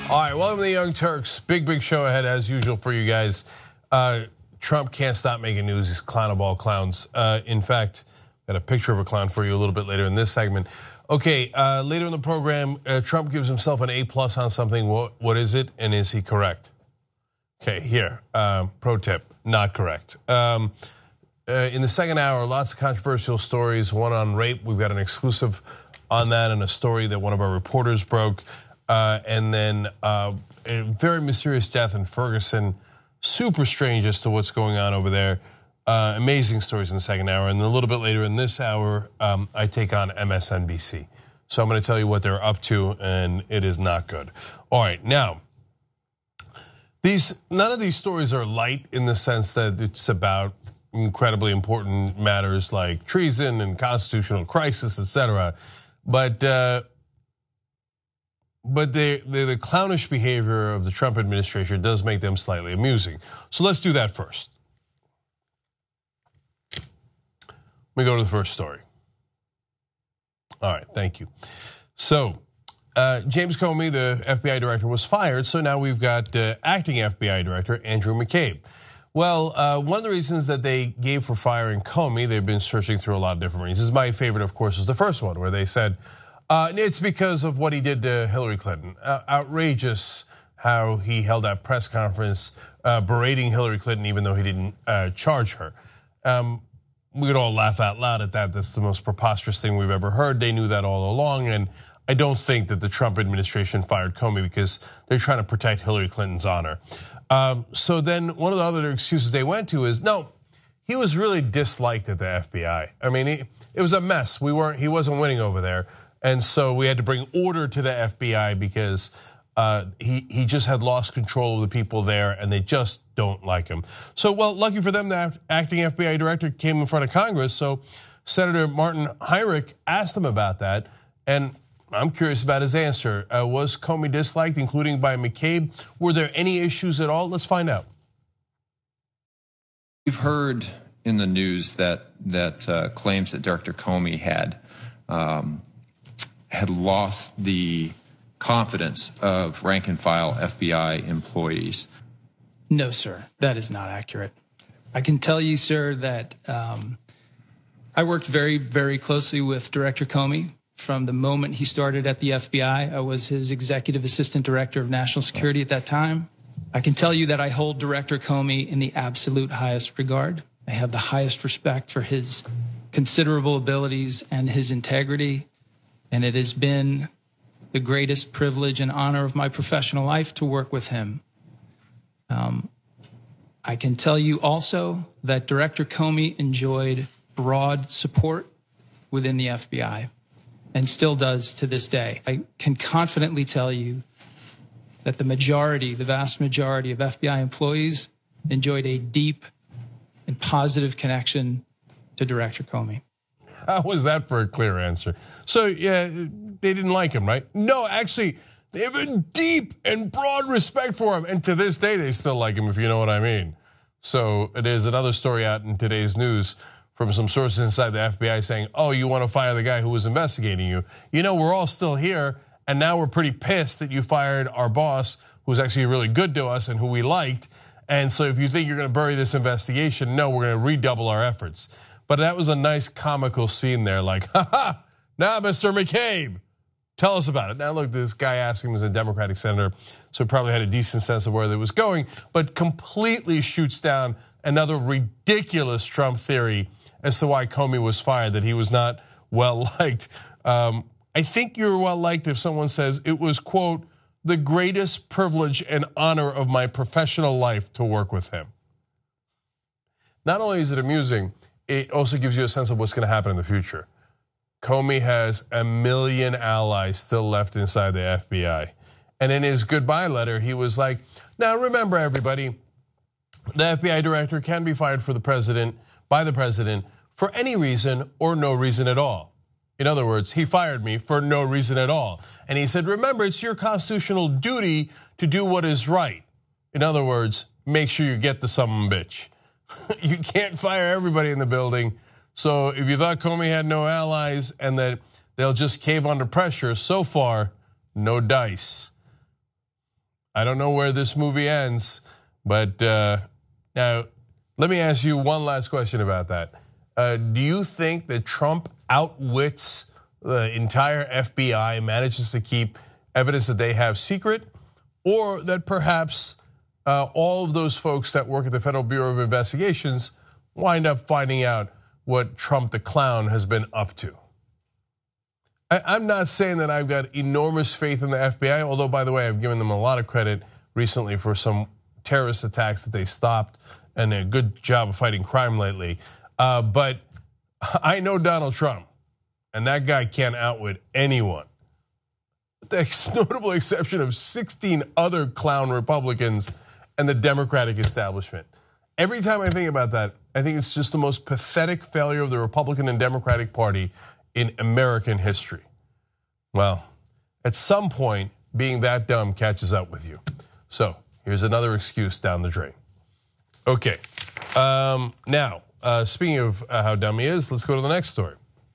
All right, welcome to the Young Turks. Big show ahead as usual for you guys. Trump can't stop making news. He's clown of all clowns. In fact, got a picture of a clown for you a little bit later in this segment. Okay, later in the program, Trump gives himself an A+ on something. What is it, and is he correct? Okay, here, pro tip, not correct. In the second hour, lots of controversial stories, one on rape. We've got an exclusive on that and a story that one of our reporters broke. And then a very mysterious death in Ferguson. Super strange as to what's going on over there. Amazing stories in the second hour. And then a little bit later in this hour, I take on MSNBC. So I'm going to tell you what they're up to, and it is not good. All right, now, none of these stories are light in the sense that it's about incredibly important matters like treason and constitutional crisis, etc. But the clownish behavior of the Trump administration does make them slightly amusing. So let's do that first. Let me go to the first story. All right, thank you. So James Comey, the FBI director, was fired. So now we've got acting FBI director Andrew McCabe. Well, one of the reasons that they gave for firing Comey, they've been searching through a lot of different reasons. My favorite, of course, is the first one where they said, it's because of what he did to Hillary Clinton. Outrageous how he held that press conference berating Hillary Clinton even though he didn't charge her. We could all laugh out loud at that. That's the most preposterous thing we've ever heard. They knew that all along, and I don't think that the Trump administration fired Comey because they're trying to protect Hillary Clinton's honor. So then one of the other excuses they went to is, no, he was really disliked at the FBI. I mean, it was a mess. He wasn't winning over there. And so we had to bring order to the FBI because he just had lost control of the people there and they just don't like him. So, well, lucky for them, the acting FBI director came in front of Congress. So Senator Martin Heinrich asked him about that. And I'm curious about his answer. Was Comey disliked, including by McCabe? Were there any issues at all? Let's find out. We've heard in the news that claims that Director Comey had lost the confidence of rank and file FBI employees. No, sir, that is not accurate. I can tell you, sir, that I worked very, very closely with Director Comey from the moment he started at the FBI. I was his executive assistant director of national security at that time. I can tell you that I hold Director Comey in the absolute highest regard. I have the highest respect for his considerable abilities and his integrity. And it has been the greatest privilege and honor of my professional life to work with him. I can tell you also that Director Comey enjoyed broad support within the FBI and still does to this day. I can confidently tell you that the vast majority of FBI employees enjoyed a deep and positive connection to Director Comey. How was that for a clear answer? So, yeah, they didn't like him, right? No, actually, they have a deep and broad respect for him. And to this day, they still like him, if you know what I mean. So there's another story out in today's news from some sources inside the FBI saying, oh, you want to fire the guy who was investigating you. You know, we're all still here, and now we're pretty pissed that you fired our boss, who was actually really good to us and who we liked. And so if you think you're going to bury this investigation, no, we're going to redouble our efforts. But that was a nice comical scene there, like, ha, now, Mr. McCabe, tell us about it. Now, look, this guy asking him as a Democratic senator, so he probably had a decent sense of where it was going, but completely shoots down another ridiculous Trump theory as to why Comey was fired, that he was not well-liked. I think you're well-liked if someone says it was, quote, the greatest privilege and honor of my professional life to work with him. Not only is it amusing, it also gives you a sense of what's going to happen in the future. Comey has 1 million allies still left inside the FBI. And in his goodbye letter, he was like, now remember everybody, the FBI director can be fired by the president for any reason or no reason at all. In other words, he fired me for no reason at all. And he said, remember, it's your constitutional duty to do what is right. In other words, make sure you get the summon bitch. You can't fire everybody in the building. So if you thought Comey had no allies and that they'll just cave under pressure, so far, no dice. I don't know where this movie ends, but now let me ask you one last question about that. Do you think that Trump outwits the entire FBI, manages to keep evidence that they have secret, or that perhaps all of those folks that work at the Federal Bureau of Investigations wind up finding out what Trump the clown has been up to? I'm not saying that I've got enormous faith in the FBI, although, by the way, I've given them a lot of credit recently for some terrorist attacks that they stopped and a good job of fighting crime lately. But I know Donald Trump, and that guy can't outwit anyone. With the notable exception of 16 other clown Republicans and the Democratic establishment. Every time I think about that, I think it's just the most pathetic failure of the Republican and Democratic Party in American history. Well, at some point, being that dumb catches up with you. So here's another excuse down the drain. Okay, now, speaking of how dumb he is, let's go to the next story.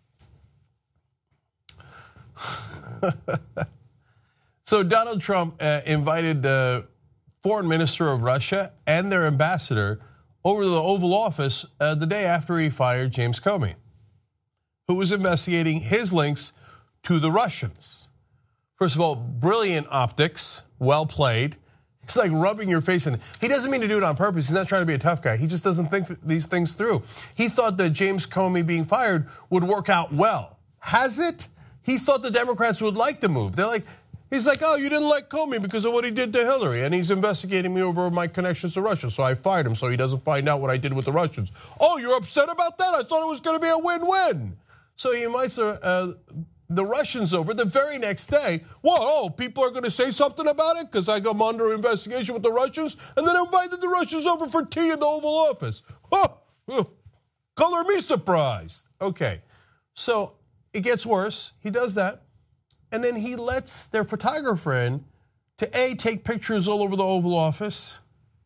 So Donald Trump invited the foreign minister of Russia and their ambassador over to the Oval Office the day after he fired James Comey, who was investigating his links to the Russians. First of all, brilliant optics, well played. It's like rubbing your face in. He doesn't mean to do it on purpose. He's not trying to be a tough guy. He just doesn't think these things through. He thought that James Comey being fired would work out well. Has it? He thought the Democrats would like the move. He's like, oh, you didn't like Comey because of what he did to Hillary, and he's investigating me over my connections to Russia, so I fired him so he doesn't find out what I did with the Russians. Oh, you're upset about that? I thought it was going to be a win-win. So he invites the Russians over the very next day. Whoa, people are going to say something about it because I come under investigation with the Russians, and then invited the Russians over for tea in the Oval Office. Color me surprised. Okay, so it gets worse. He does that. And then he lets their photographer in to take pictures all over the Oval Office.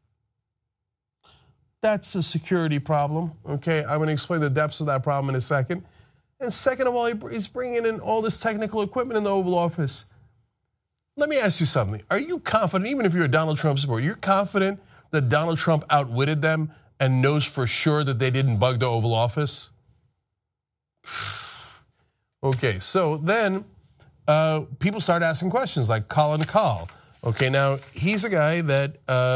That's a security problem, okay? I'm gonna explain the depths of that problem in a second. And second of all, he's bringing in all this technical equipment in the Oval Office. Let me ask you something. Are you confident, even if you're a Donald Trump supporter, you're confident that Donald Trump outwitted them and knows for sure that they didn't bug the Oval Office? Okay, so then, people start asking questions like Colin Kahl. Okay, now he's a guy that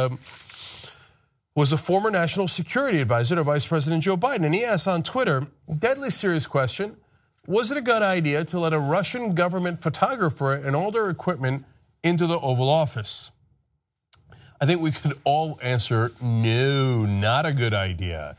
was a former national security advisor to Vice President Joe Biden. And he asked on Twitter, deadly serious question, was it a good idea to let a Russian government photographer and all their equipment into the Oval Office? I think we could all answer, no, not a good idea.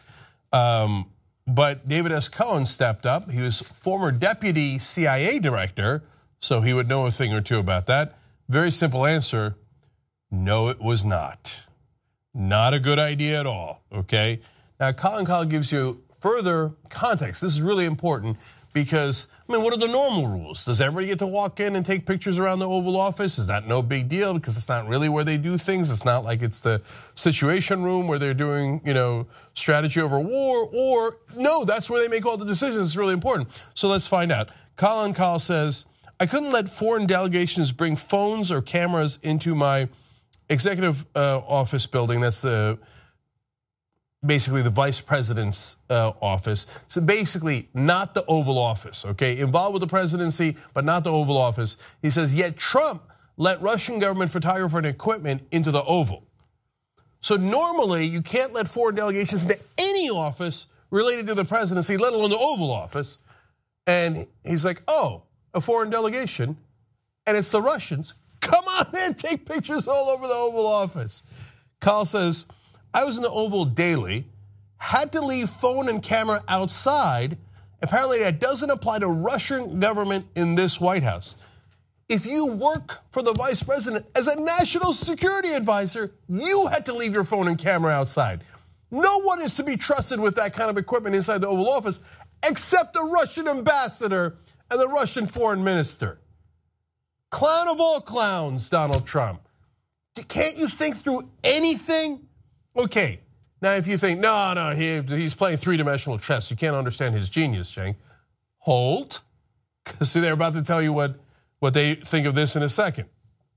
But David S. Cohen stepped up. He was former deputy CIA director, so he would know a thing or two about that. Very simple answer, no, it was not. Not a good idea at all, okay? Now, Colin Kahl gives you further context. This is really important because, what are the normal rules? Does everybody get to walk in and take pictures around the Oval Office? Is that no big deal because it's not really where they do things? It's not like it's the Situation Room where they're doing, strategy over war, or no, that's where they make all the decisions. It's really important. So let's find out. Colin Kahl says, I couldn't let foreign delegations bring phones or cameras into my executive office building. That's basically the vice president's office. So basically not the Oval Office, okay? Involved with the presidency, but not the Oval Office. He says, yet Trump let Russian government photographer and equipment into the Oval. So normally you can't let foreign delegations into any office related to the presidency, let alone the Oval Office. And he's like, oh, a foreign delegation, and it's the Russians. Come on in, take pictures all over the Oval Office. Kahl says, I was in the Oval daily, had to leave phone and camera outside. Apparently that doesn't apply to Russian government in this White House. If you work for the vice president as a national security advisor, you had to leave your phone and camera outside. No one is to be trusted with that kind of equipment inside the Oval Office except the Russian ambassador and the Russian foreign minister. Clown of all clowns, Donald Trump. Can't you think through anything? Okay, now if you think, no, he's playing three-dimensional chess, you can't understand his genius, Cenk. Hold, because they're about to tell you what they think of this in a second.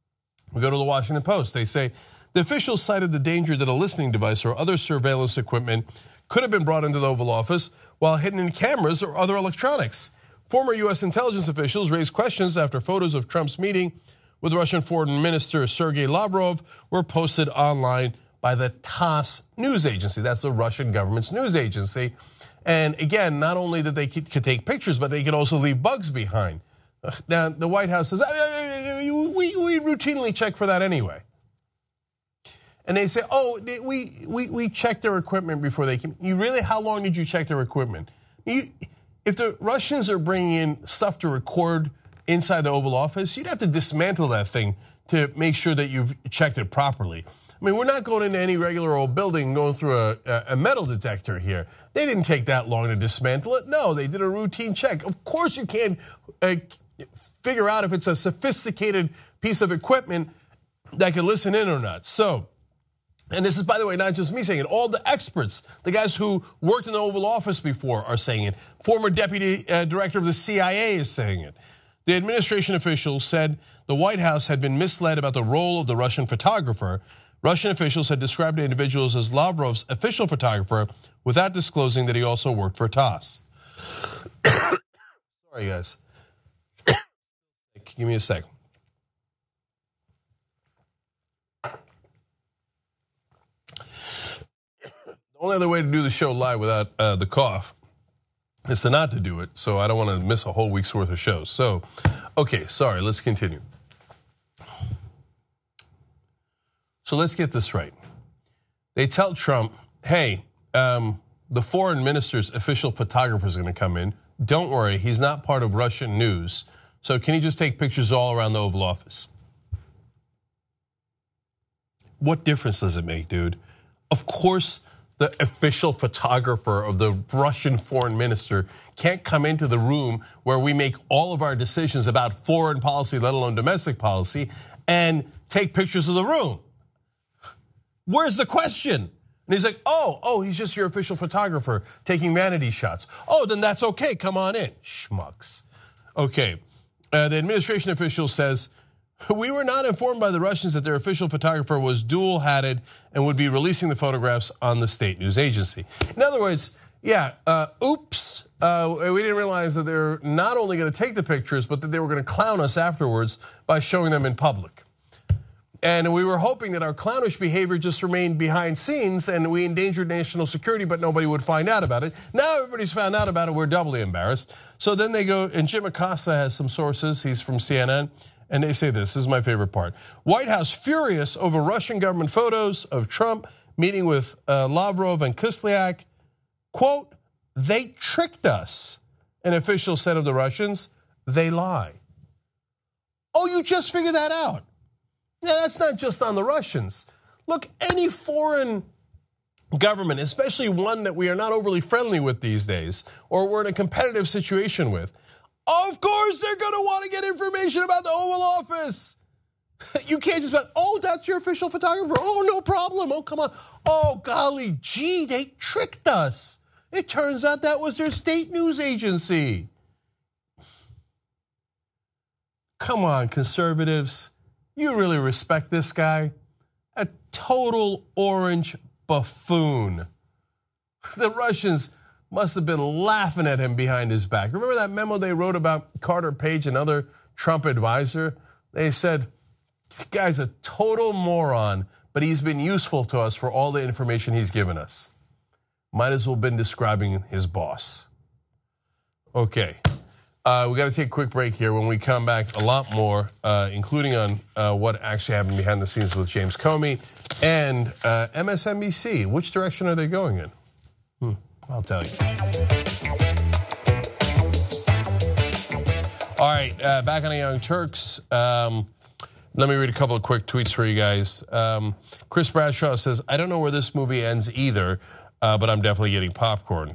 We go to the Washington Post. They say the officials cited the danger that a listening device or other surveillance equipment could have been brought into the Oval Office while hidden in cameras or other electronics. Former U.S. intelligence officials raised questions after photos of Trump's meeting with Russian Foreign Minister Sergei Lavrov were posted online by the TASS news agency. That's the Russian government's news agency. And again, not only that they could take pictures, but they could also leave bugs behind. Now, the White House says, we routinely check for that anyway. And they say, oh, we checked their equipment before they came. You really, how long did you check their equipment? If the Russians are bringing in stuff to record inside the Oval Office, you'd have to dismantle that thing to make sure that you've checked it properly. I mean, we're not going into any regular old building going through a metal detector here. They didn't take that long to dismantle it. No, they did a routine check. Of course you can't figure out if it's a sophisticated piece of equipment that can listen in or not. So, and this is, by the way, not just me saying it, all the experts, the guys who worked in the Oval Office before are saying it. Former deputy director of the CIA is saying it. The administration officials said the White House had been misled about the role of the Russian photographer. Russian officials had described the individuals as Lavrov's official photographer without disclosing that he also worked for TASS. Sorry, guys. Give me a sec. The only other way to do the show live without the cough is to not to do it, so I don't want to miss a whole week's worth of shows. So, okay, sorry, let's continue. So let's get this right. They tell Trump, hey, the foreign minister's official photographer is going to come in. Don't worry, he's not part of Russian news. So can he just take pictures all around the Oval Office? What difference does it make, dude? Of course, the official photographer of the Russian foreign minister can't come into the room where we make all of our decisions about foreign policy, let alone domestic policy, and take pictures of the room. Where's the question? And he's like, oh, he's just your official photographer taking vanity shots. Oh, then that's okay, come on in, schmucks. Okay, the administration official says, we were not informed by the Russians that their official photographer was dual-hatted and would be releasing the photographs on the state news agency. In other words, yeah, oops, we didn't realize that they're not only gonna take the pictures, but that they were gonna clown us afterwards by showing them in public. And we were hoping that our clownish behavior just remained behind scenes and we endangered national security, but nobody would find out about it. Now everybody's found out about it, we're doubly embarrassed. So then they go, and Jim Acosta has some sources, he's from CNN, and they say this is my favorite part. White House furious over Russian government photos of Trump meeting with Lavrov and Kislyak. Quote, they tricked us. An official said of the Russians, they lie. Oh, you just figured that out. Now, that's not just on the Russians. Look, any foreign government, especially one that we are not overly friendly with these days, or we're in a competitive situation with, of course they're gonna want to get information about the Oval Office. You can't just be like, oh, that's your official photographer. Oh, no problem. Oh, come on. Oh, golly gee, they tricked us. It turns out that was their state news agency. Come on, conservatives. You really respect this guy? A total orange buffoon. The Russians must have been laughing at him behind his back. Remember that memo they wrote about Carter Page, another Trump advisor? They said, this guy's a total moron, but he's been useful to us for all the information he's given us. Might as well have been describing his boss. Okay. We got to take a quick break here. When we come back, a lot more, including on what actually happened behind the scenes with James Comey and MSNBC. Which direction are they going in? I'll tell you. All right, back on the Young Turks. Let me read a couple of quick tweets for you guys. Chris Bradshaw says, I don't know where this movie ends either, but I'm definitely getting popcorn.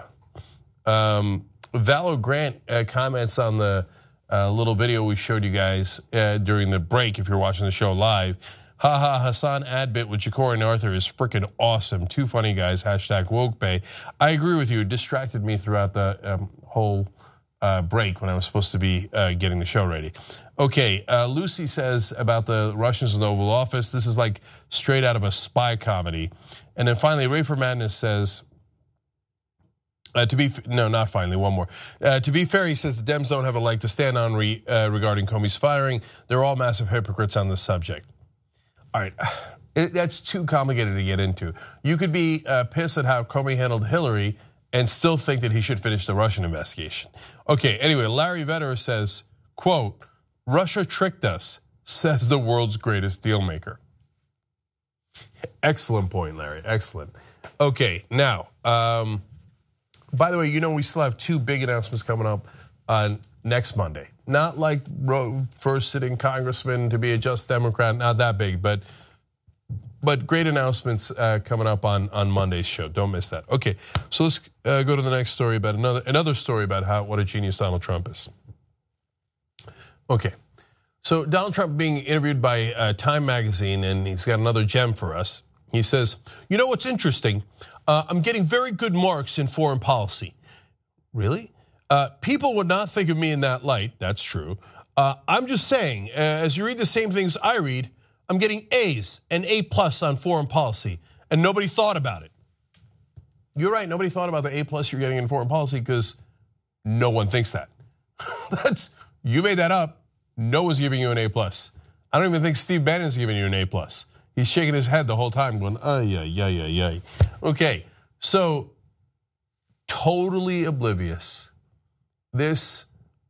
Valo Grant comments on the little video we showed you guys during the break if you're watching the show live. Haha, Hassan Adbit with Ja'Cory and Arthur is freaking awesome. Two funny guys, #WokeBay. I agree with you, it distracted me throughout the whole break when I was supposed to be getting the show ready. Okay, Lucy says about the Russians in the Oval Office, this is like straight out of a spy comedy. And then finally, Rayford Madness says, to be fair, he says the Dems don't have a leg to stand on regarding Comey's firing. They're all massive hypocrites on this subject. All right, that's too complicated to get into. You could be pissed at how Comey handled Hillary and still think that he should finish the Russian investigation. Okay, anyway, Larry Vedder says, quote, Russia tricked us, says the world's greatest deal maker. Excellent point, Larry, excellent. Okay, now, by the way, we still have 2 big announcements coming up on next Monday. Not like first sitting congressman to be a just Democrat, not that big, but great announcements coming up on Monday's show. Don't miss that. Okay, so let's go to the next story about another story about what a genius Donald Trump is. Okay, so Donald Trump being interviewed by Time Magazine, and he's got another gem for us. He says, you know what's interesting? I'm getting very good marks in foreign policy. Really? People would not think of me in that light. That's true. I'm just saying, as you read the same things I read, I'm getting A's and A+ on foreign policy, and nobody thought about it. You're right, nobody thought about the A+ you're getting in foreign policy because no one thinks that. You made that up. No one's giving you an A+. I don't even think Steve Bannon's giving you an A+. He's shaking his head the whole time going, yeah. Okay, so totally oblivious. This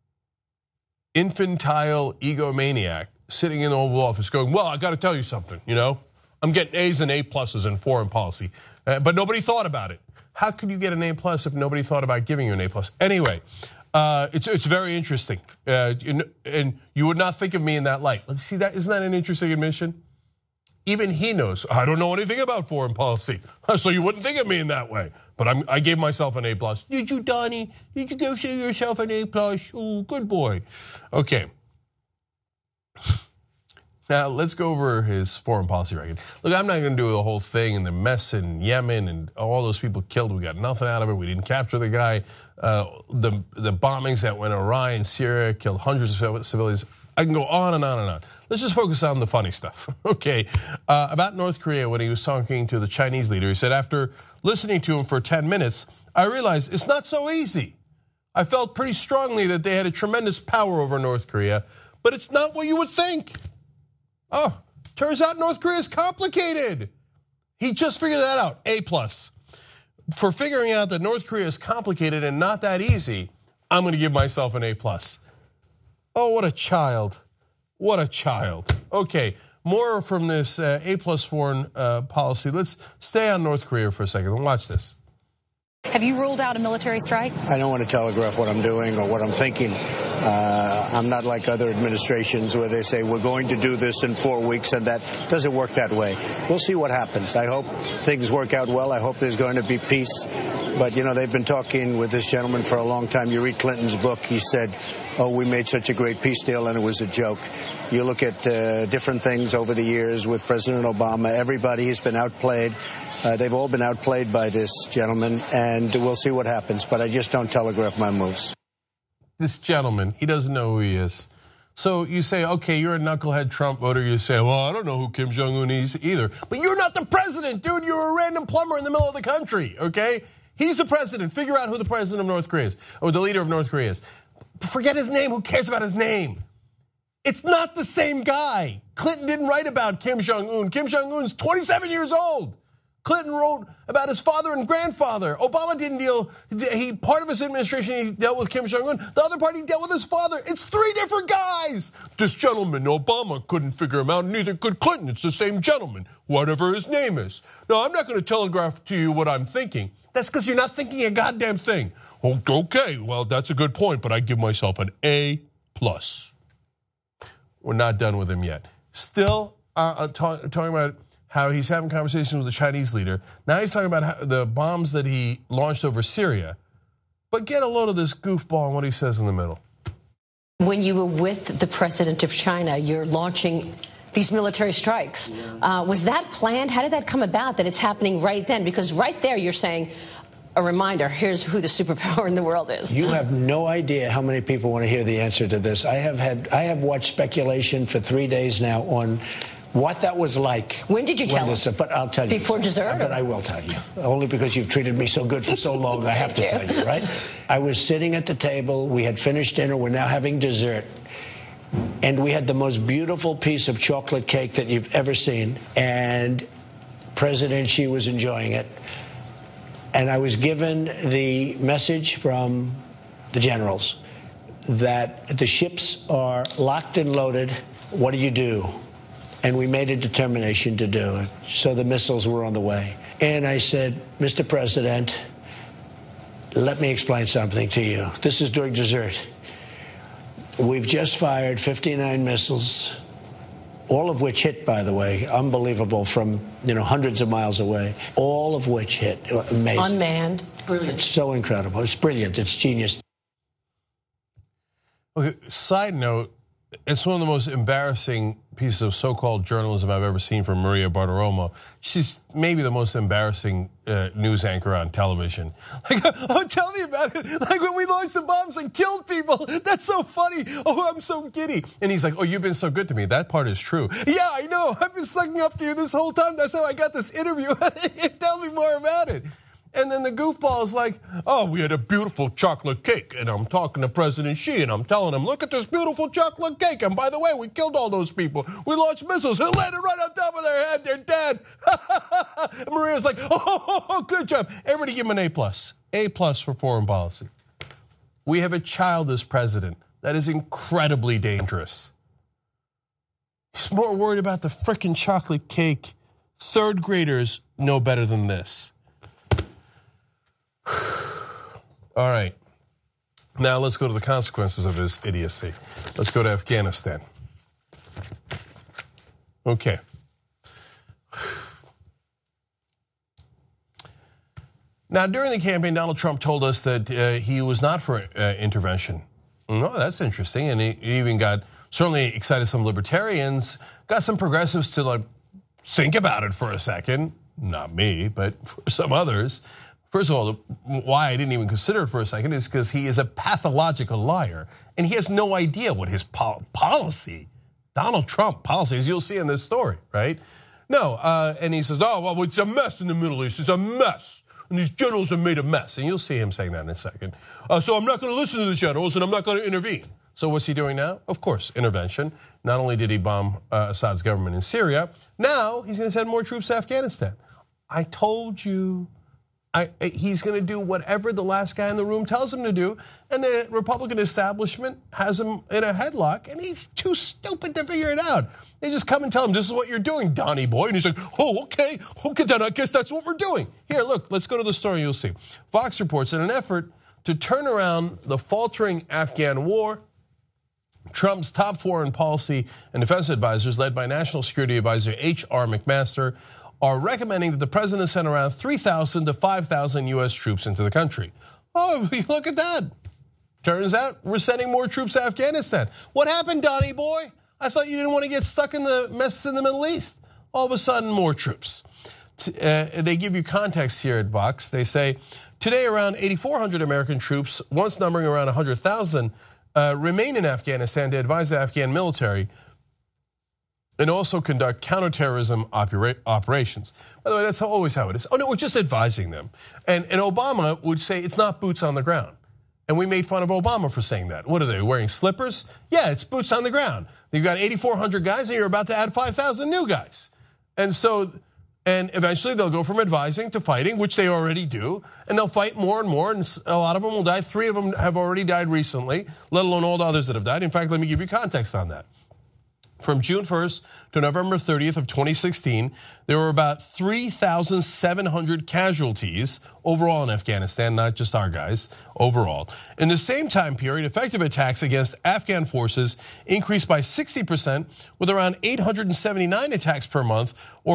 infantile egomaniac sitting in the Oval Office going, well, I got to tell you something, I'm getting A's and A+ in foreign policy, but nobody thought about it. How could you get an A+ if nobody thought about giving you an A+? Anyway, it's very interesting, and you would not think of me in that light. See that? Isn't that an interesting admission? Even he knows, I don't know anything about foreign policy, so you wouldn't think of me in that way. But I gave myself an A+. Did you, Donnie? Did you give yourself an A+? Oh, good boy. Okay. Now, let's go over his foreign policy record. Look, I'm not going to do the whole thing and the mess in Yemen and all those people killed. We got nothing out of it. We didn't capture the guy. The bombings that went awry in Syria killed hundreds of civilians. I can go on and on and on. Let's just focus on the funny stuff. Okay, about North Korea, when he was talking to the Chinese leader, he said, after listening to him for 10 minutes, I realized it's not so easy. I felt pretty strongly that they had a tremendous power over North Korea, but it's not what you would think. Oh, turns out North Korea is complicated. He just figured that out, A+. For figuring out that North Korea is complicated and not that easy, I'm gonna give myself an A+. Oh, what a child. What a child. Okay, more from this A+ foreign policy. Let's stay on North Korea for a second and watch this. Have you ruled out a military strike? I don't want to telegraph what I'm doing or what I'm thinking. I'm not like other administrations where they say we're going to do this in 4 weeks, and that doesn't work that way. We'll see what happens. I hope things work out well. I hope there's going to be peace. But, they've been talking with this gentleman for a long time. You read Clinton's book. He said, oh, we made such a great peace deal, and it was a joke. You look at different things over the years with President Obama. Everybody has been outplayed. They've all been outplayed by this gentleman, and we'll see what happens. But I just don't telegraph my moves. This gentleman, he doesn't know who he is. So you say, okay, you're a knucklehead Trump voter. You say, well, I don't know who Kim Jong-un is either. But you're not the president, dude. You're a random plumber in the middle of the country, okay? He's the president. Figure out who the president of North Korea is, or the leader of North Korea is. Forget his name. Who cares about his name? It's not the same guy. Clinton didn't write about Kim Jong-un. Kim Jong-un's 27 years old. Clinton wrote about his father and grandfather. Obama didn't deal, part of his administration, he dealt with Kim Jong-un. The other part, he dealt with his father. It's 3 different guys. This gentleman, Obama, couldn't figure him out, neither could Clinton. It's the same gentleman, whatever his name is. No, I'm not gonna telegraph to you what I'm thinking. That's because you're not thinking a goddamn thing. Okay, well, that's a good point, but I give myself an A+. We're not done with him yet. Still talking about how he's having conversations with the Chinese leader. Now he's talking about the bombs that he launched over Syria. But get a load of this goofball and what he says in the middle. When you were with the president of China, you're launching these military strikes. Was that planned? How did that come about that it's happening right then? Because right there you're saying, a reminder, here's who the superpower in the world is. You have no idea how many people want to hear the answer to this. I have watched speculation for 3 days now on what that was like. When did you tell us? But I'll tell you. Before dessert? But I will tell you. Only because you've treated me so good for so long, I have to tell you, right? I was sitting at the table. We had finished dinner. We're now having dessert. And we had the most beautiful piece of chocolate cake that you've ever seen. And President Xi was enjoying it. And I was given the message from the generals that the ships are locked and loaded. What do you do? And we made a determination to do it. So the missiles were on the way. And I said, Mr. President, let me explain something to you. This is during dessert. We've just fired 59 missiles, all of which hit, by the way, unbelievable, from hundreds of miles away, all of which hit. Amazing. Unmanned. Brilliant. It's so incredible. It's brilliant. It's genius. Okay, side note, it's one of the most embarrassing pieces of so-called journalism I've ever seen from Maria Bartiromo. She's maybe the most embarrassing news anchor on television. Like, oh, tell me about it. Like when we launched the bombs and killed people. That's so funny. Oh, I'm so giddy. And he's like, oh, you've been so good to me. That part is true. Yeah, I know. I've been sucking up to you this whole time. That's how I got this interview. Tell me more about it. And then the goofball is like, oh, we had a beautiful chocolate cake. And I'm talking to President Xi and I'm telling him, look at this beautiful chocolate cake. And by the way, we killed all those people. We launched missiles and landed right on top of their head. They're dead. And Maria's like, oh, good job. Everybody give him an A+. A+ for foreign policy. We have a child as president. That is incredibly dangerous. He's more worried about the frickin' chocolate cake. Third graders know better than this. All right, now let's go to the consequences of his idiocy. Let's go to Afghanistan. Okay. Now, during the campaign, Donald Trump told us that he was not for intervention. No, that's interesting, and he even got certainly excited some libertarians, got some progressives to like think about it for a second. Not me, but for some others. First of all, why I didn't even consider it for a second is because he is a pathological liar and he has no idea what his policy, Donald Trump policy, as you'll see in this story, right? No, and he says, oh, well, it's a mess in the Middle East, it's a mess. And these generals have made a mess, and you'll see him saying that in a second. So I'm not gonna listen to the generals and I'm not gonna intervene. So what's he doing now? Of course, intervention. Not only did he bomb Assad's government in Syria, now he's gonna send more troops to Afghanistan. I told you. He's going to do whatever the last guy in the room tells him to do, and the Republican establishment has him in a headlock, and he's too stupid to figure it out. They just come and tell him, this is what you're doing, Donnie boy, and he's like, oh, okay, then I guess that's what we're doing. Here, look, let's go to the story, you'll see. Fox reports, in an effort to turn around the faltering Afghan war, Trump's top foreign policy and defense advisors, led by National Security Advisor H.R. McMaster, are recommending that the president send around 3,000 to 5,000 US troops into the country. Oh, look at that. Turns out we're sending more troops to Afghanistan. What happened, Donnie boy? I thought you didn't want to get stuck in the mess in the Middle East. All of a sudden, more troops. They give you context here at Vox. They say, today around 8,400 American troops, once numbering around 100,000, remain in Afghanistan to advise the Afghan military and also conduct counterterrorism operations. By the way, that's always how it is. Oh no, we're just advising them. And Obama would say it's not boots on the ground. And we made fun of Obama for saying that. What are they, wearing slippers? Yeah, it's boots on the ground. You've got 8,400 guys and you're about to add 5,000 new guys. And eventually they'll go from advising to fighting, which they already do, and they'll fight more and more, and a lot of them will die. 3 of them have already died recently, let alone all the others that have died. In fact, let me give you context on that. From June 1st to November 30th of 2016, there were about 3,700 casualties overall in Afghanistan, not just our guys, overall. In the same time period, effective attacks against Afghan forces increased by 60%, with around 879 attacks per month, or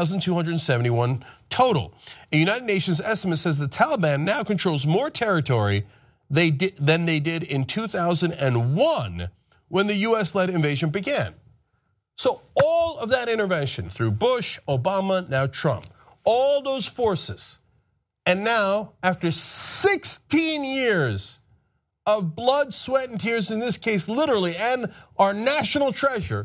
5,271 total. A United Nations estimate says the Taliban now controls more territory than they did in 2001 when the US-led invasion began. So all of that intervention through Bush, Obama, now Trump, all those forces And now, after 16 years of blood, sweat, and tears, in this case, literally, and our national treasure,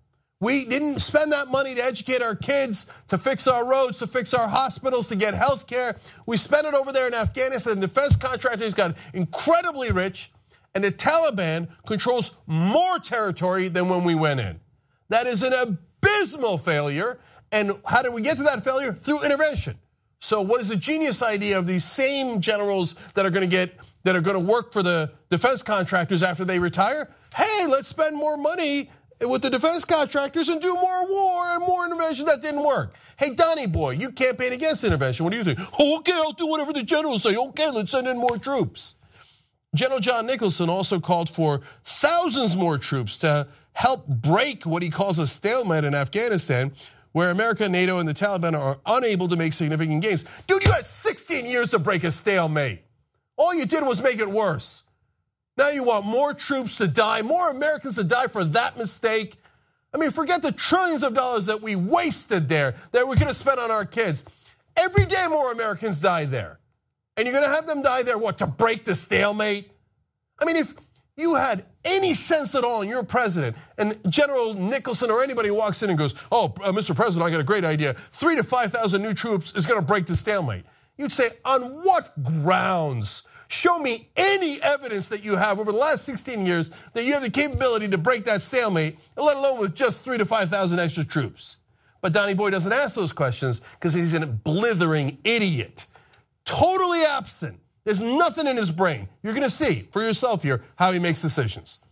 we didn't spend that money to educate our kids, to fix our roads, to fix our hospitals, to get health care. We spent it over there in Afghanistan. Defense contractors got incredibly rich, and the Taliban controls more territory than when we went in. That is an abysmal failure. And how did we get to that failure? Through intervention. So what is the genius idea of these same generals that are going to work for the defense contractors after they retire? Hey, let's spend more money with the defense contractors and do more war and more intervention. That didn't work. Hey, Donnie boy, you campaign against intervention. What do you think? Oh, okay, I'll do whatever the generals say. Okay, let's send in more troops. General John Nicholson also called for thousands more troops to help break what he calls a stalemate in Afghanistan, where America, NATO, and the Taliban are unable to make significant gains. Dude, you had 16 years to break a stalemate. All you did was make it worse. Now you want more troops to die, more Americans to die for that mistake. I mean, forget the trillions of dollars that we wasted there, that we could have spent on our kids. Every day more Americans die there. And you're gonna have them die there, what, to break the stalemate? I mean, if you had any sense at all and you're president, and General Nicholson or anybody walks in and goes, oh, Mr. President, I got a great idea. 3,000 to 5,000 new troops is gonna break the stalemate. You'd say, on what grounds? Show me any evidence that you have over the last 16 years that you have the capability to break that stalemate, let alone with just 3,000 to 5,000 extra troops. But Donnie Boy doesn't ask those questions because he's a blithering idiot. Totally absent. There's nothing in his brain. You're gonna see for yourself here how he makes decisions.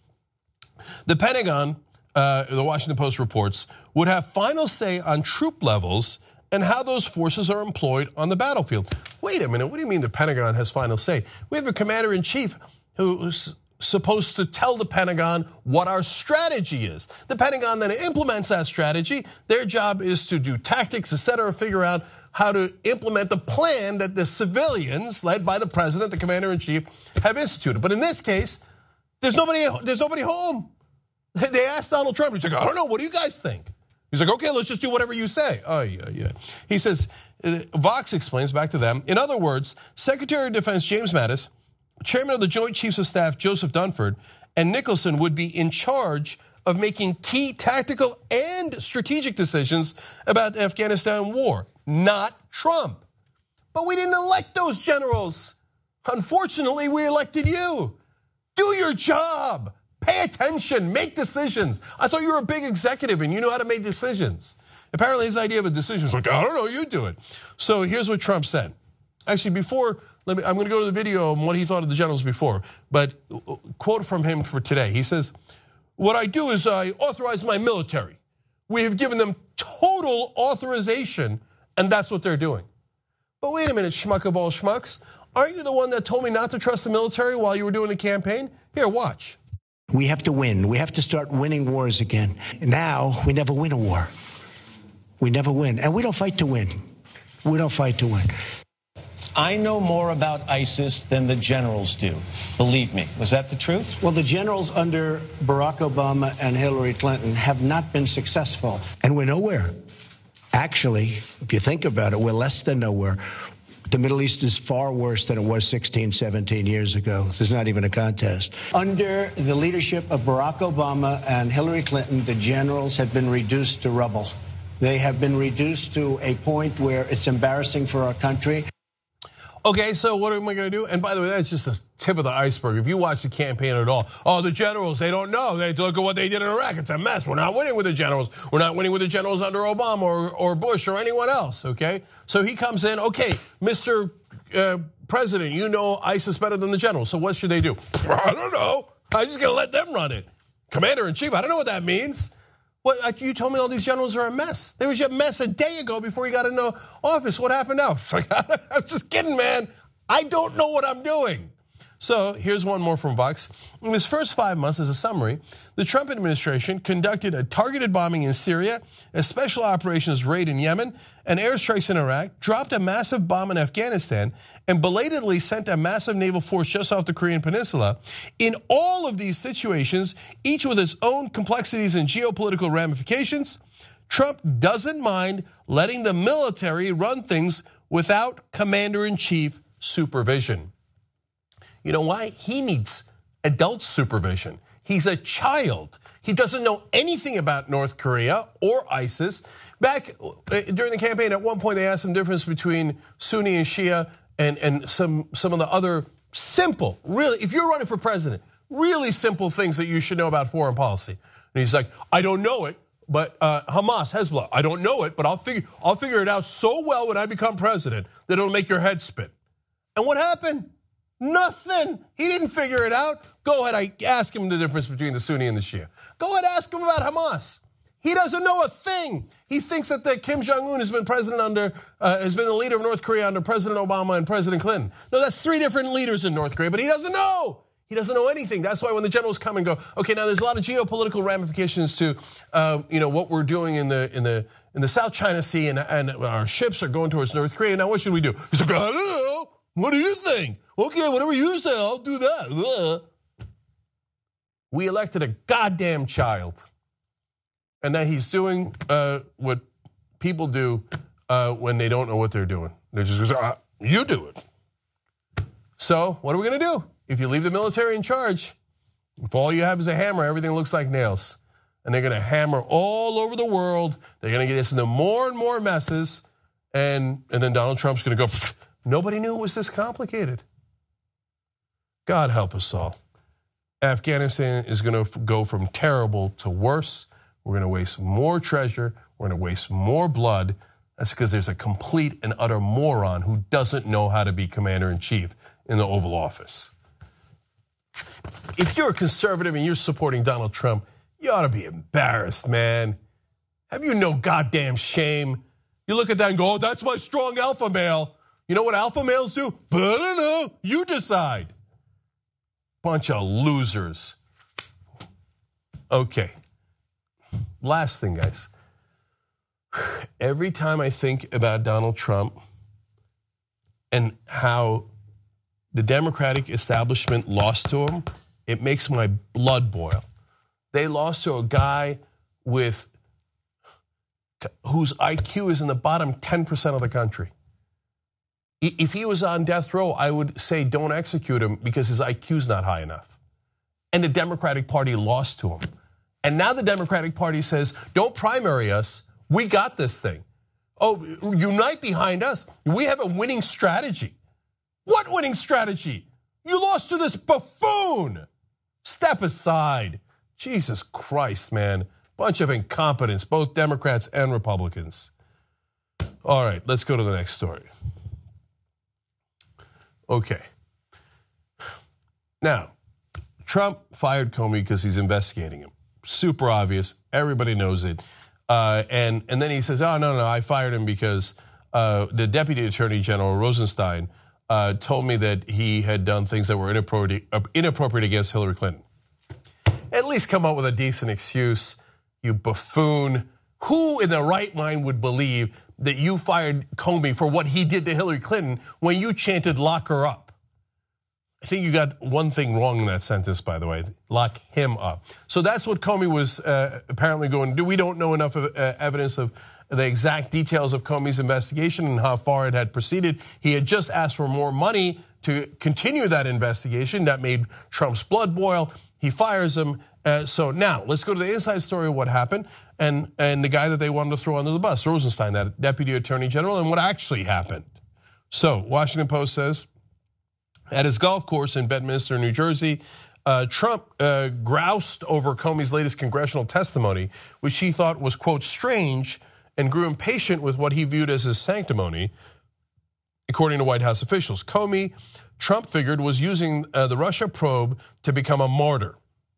The Pentagon, the Washington Post reports, would have final say on troop levels and how those forces are employed on the battlefield. Wait a minute, what do you mean the Pentagon has final say? We have a commander-in-chief who's supposed to tell the Pentagon what our strategy is. The Pentagon then implements that strategy. Their job is to do tactics, etc., figure out how to implement the plan that the civilians, led by the president, the commander-in-chief, have instituted. But in this case, there's nobody home. They asked Donald Trump, he's like, I don't know, what do you guys think? He's like, okay, let's just do whatever you say. Oh, yeah. He says, Vox explains back to them, in other words, Secretary of Defense James Mattis, Chairman of the Joint Chiefs of Staff Joseph Dunford, and Nicholson would be in charge of making key tactical and strategic decisions about the Afghanistan war, not Trump. But we didn't elect those generals. Unfortunately, we elected you. Do your job. Pay attention, make decisions. I thought you were a big executive and you know how to make decisions. Apparently his idea of a decision is like, I don't know, you do it. So here's what Trump said. Actually, I'm gonna go to the video on what he thought of the generals before, but quote from him for today. He says, what I do is I authorize my military. We have given them total authorization and that's what they're doing. But wait a minute, schmuck of all schmucks. Aren't you the one that told me not to trust the military while you were doing the campaign? Here, watch. We have to win. We have to start winning wars again. Now, we never win a war. We never win. And we don't fight to win. We don't fight to win. I know more about ISIS than the generals do. Believe me. Was that the truth? Well, the generals under Barack Obama and Hillary Clinton have not been successful. And we're nowhere. Actually, if you think about it, we're less than nowhere. The Middle East is far worse than it was 16, 17 years ago. There's not even a contest. Under the leadership of Barack Obama and Hillary Clinton, the generals have been reduced to rubble. They have been reduced to a point where it's embarrassing for our country. Okay, so what am I gonna do? And by the way, that's just the tip of the iceberg. If you watch the campaign at all, oh, the generals, they don't know. They look at what they did in Iraq. It's a mess. We're not winning with the generals. We're not winning with the generals under Obama or Bush or anyone else, okay? So he comes in, okay, Mr. President, you know ISIS better than the generals, so what should they do? I don't know. I'm just gonna let them run it. Commander-in-chief, I don't know what that means. What, you told me all these generals are a mess. They were a mess a day ago before he got into office. What happened now? It's like, I'm just kidding, man. I don't know what I'm doing. So here's one more from Vox. In his first 5 months, as a summary, the Trump administration conducted a targeted bombing in Syria, a special operations raid in Yemen, and airstrikes in Iraq, dropped a massive bomb in Afghanistan, and belatedly sent a massive naval force just off the Korean Peninsula. In all of these situations, each with its own complexities and geopolitical ramifications, Trump doesn't mind letting the military run things without commander-in-chief supervision. You know why? He needs adult supervision. He's a child. He doesn't know anything about North Korea or ISIS. Back during the campaign, at one point they asked him the difference between Sunni and Shia and some of the other simple, really, if you're running for president, really simple things that you should know about foreign policy. And he's like, I don't know it, but Hamas, Hezbollah, I don't know it, but I'll figure it out so well when I become president that it'll make your head spin. And what happened? Nothing. He didn't figure it out. Go ahead, I ask him the difference between the Sunni and the Shia. Go ahead, ask him about Hamas. He doesn't know a thing. He thinks that Kim Jong-un has been the leader of North Korea under President Obama and President Clinton. No, that's 3 different leaders in North Korea, but he doesn't know. He doesn't know anything. That's why when the generals come and go, okay, now there's a lot of geopolitical ramifications to, what we're doing in the South China Sea, and our ships are going towards North Korea. Now what should we do? He's like, I don't know. What do you think? Okay, whatever you say, I'll do that. We elected a goddamn child. And now he's doing what people do when they don't know what they're doing. They're just going, you do it. So what are we going to do? If you leave the military in charge, if all you have is a hammer, everything looks like nails. And they're going to hammer all over the world. They're going to get us into more and more messes. And then Donald Trump's going to go, nobody knew it was this complicated. God help us all. Afghanistan is going to go from terrible to worse. We're going to waste more treasure. We're going to waste more blood. That's because there's a complete and utter moron who doesn't know how to be commander-in-chief in the Oval Office. If you're a conservative and you're supporting Donald Trump, you ought to be embarrassed, man. Have you no goddamn shame? You look at that and go, oh, that's my strong alpha male. You know what alpha males do? But I don't know. You decide. Bunch of losers. Okay. Last thing, guys. Every time I think about Donald Trump and how the Democratic establishment lost to him, it makes my blood boil. They lost to a guy whose IQ is in the bottom 10% of the country. If he was on death row, I would say don't execute him because his IQ's not high enough. And the Democratic Party lost to him. And now the Democratic Party says, don't primary us, we got this thing. Oh, unite behind us, we have a winning strategy. What winning strategy? You lost to this buffoon. Step aside. Jesus Christ, man. Bunch of incompetence, both Democrats and Republicans. All right, let's go to the next story. Okay. Now, Trump fired Comey because he's investigating him. Super obvious, everybody knows it. And then he says, oh, no, I fired him because the Deputy Attorney General, Rosenstein, told me that he had done things that were inappropriate against Hillary Clinton. At least come up with a decent excuse, you buffoon. Who in their right mind would believe that you fired Comey for what he did to Hillary Clinton when you chanted lock her up? I think you got one thing wrong in that sentence, by the way, lock him up. So that's what Comey was apparently going to do. We don't know enough of, evidence of the exact details of Comey's investigation and how far it had proceeded. He had just asked for more money to continue that investigation. That made Trump's blood boil. He fires him. So now let's go to the inside story of what happened and the guy that they wanted to throw under the bus, Rosenstein, that Deputy Attorney General, and what actually happened. So Washington Post says, at his golf course in Bedminster, New Jersey, Trump groused over Comey's latest congressional testimony, which he thought was, quote, strange, and grew impatient with what he viewed as his sanctimony, according to White House officials. Comey, Trump figured, was using the Russia probe to become a martyr.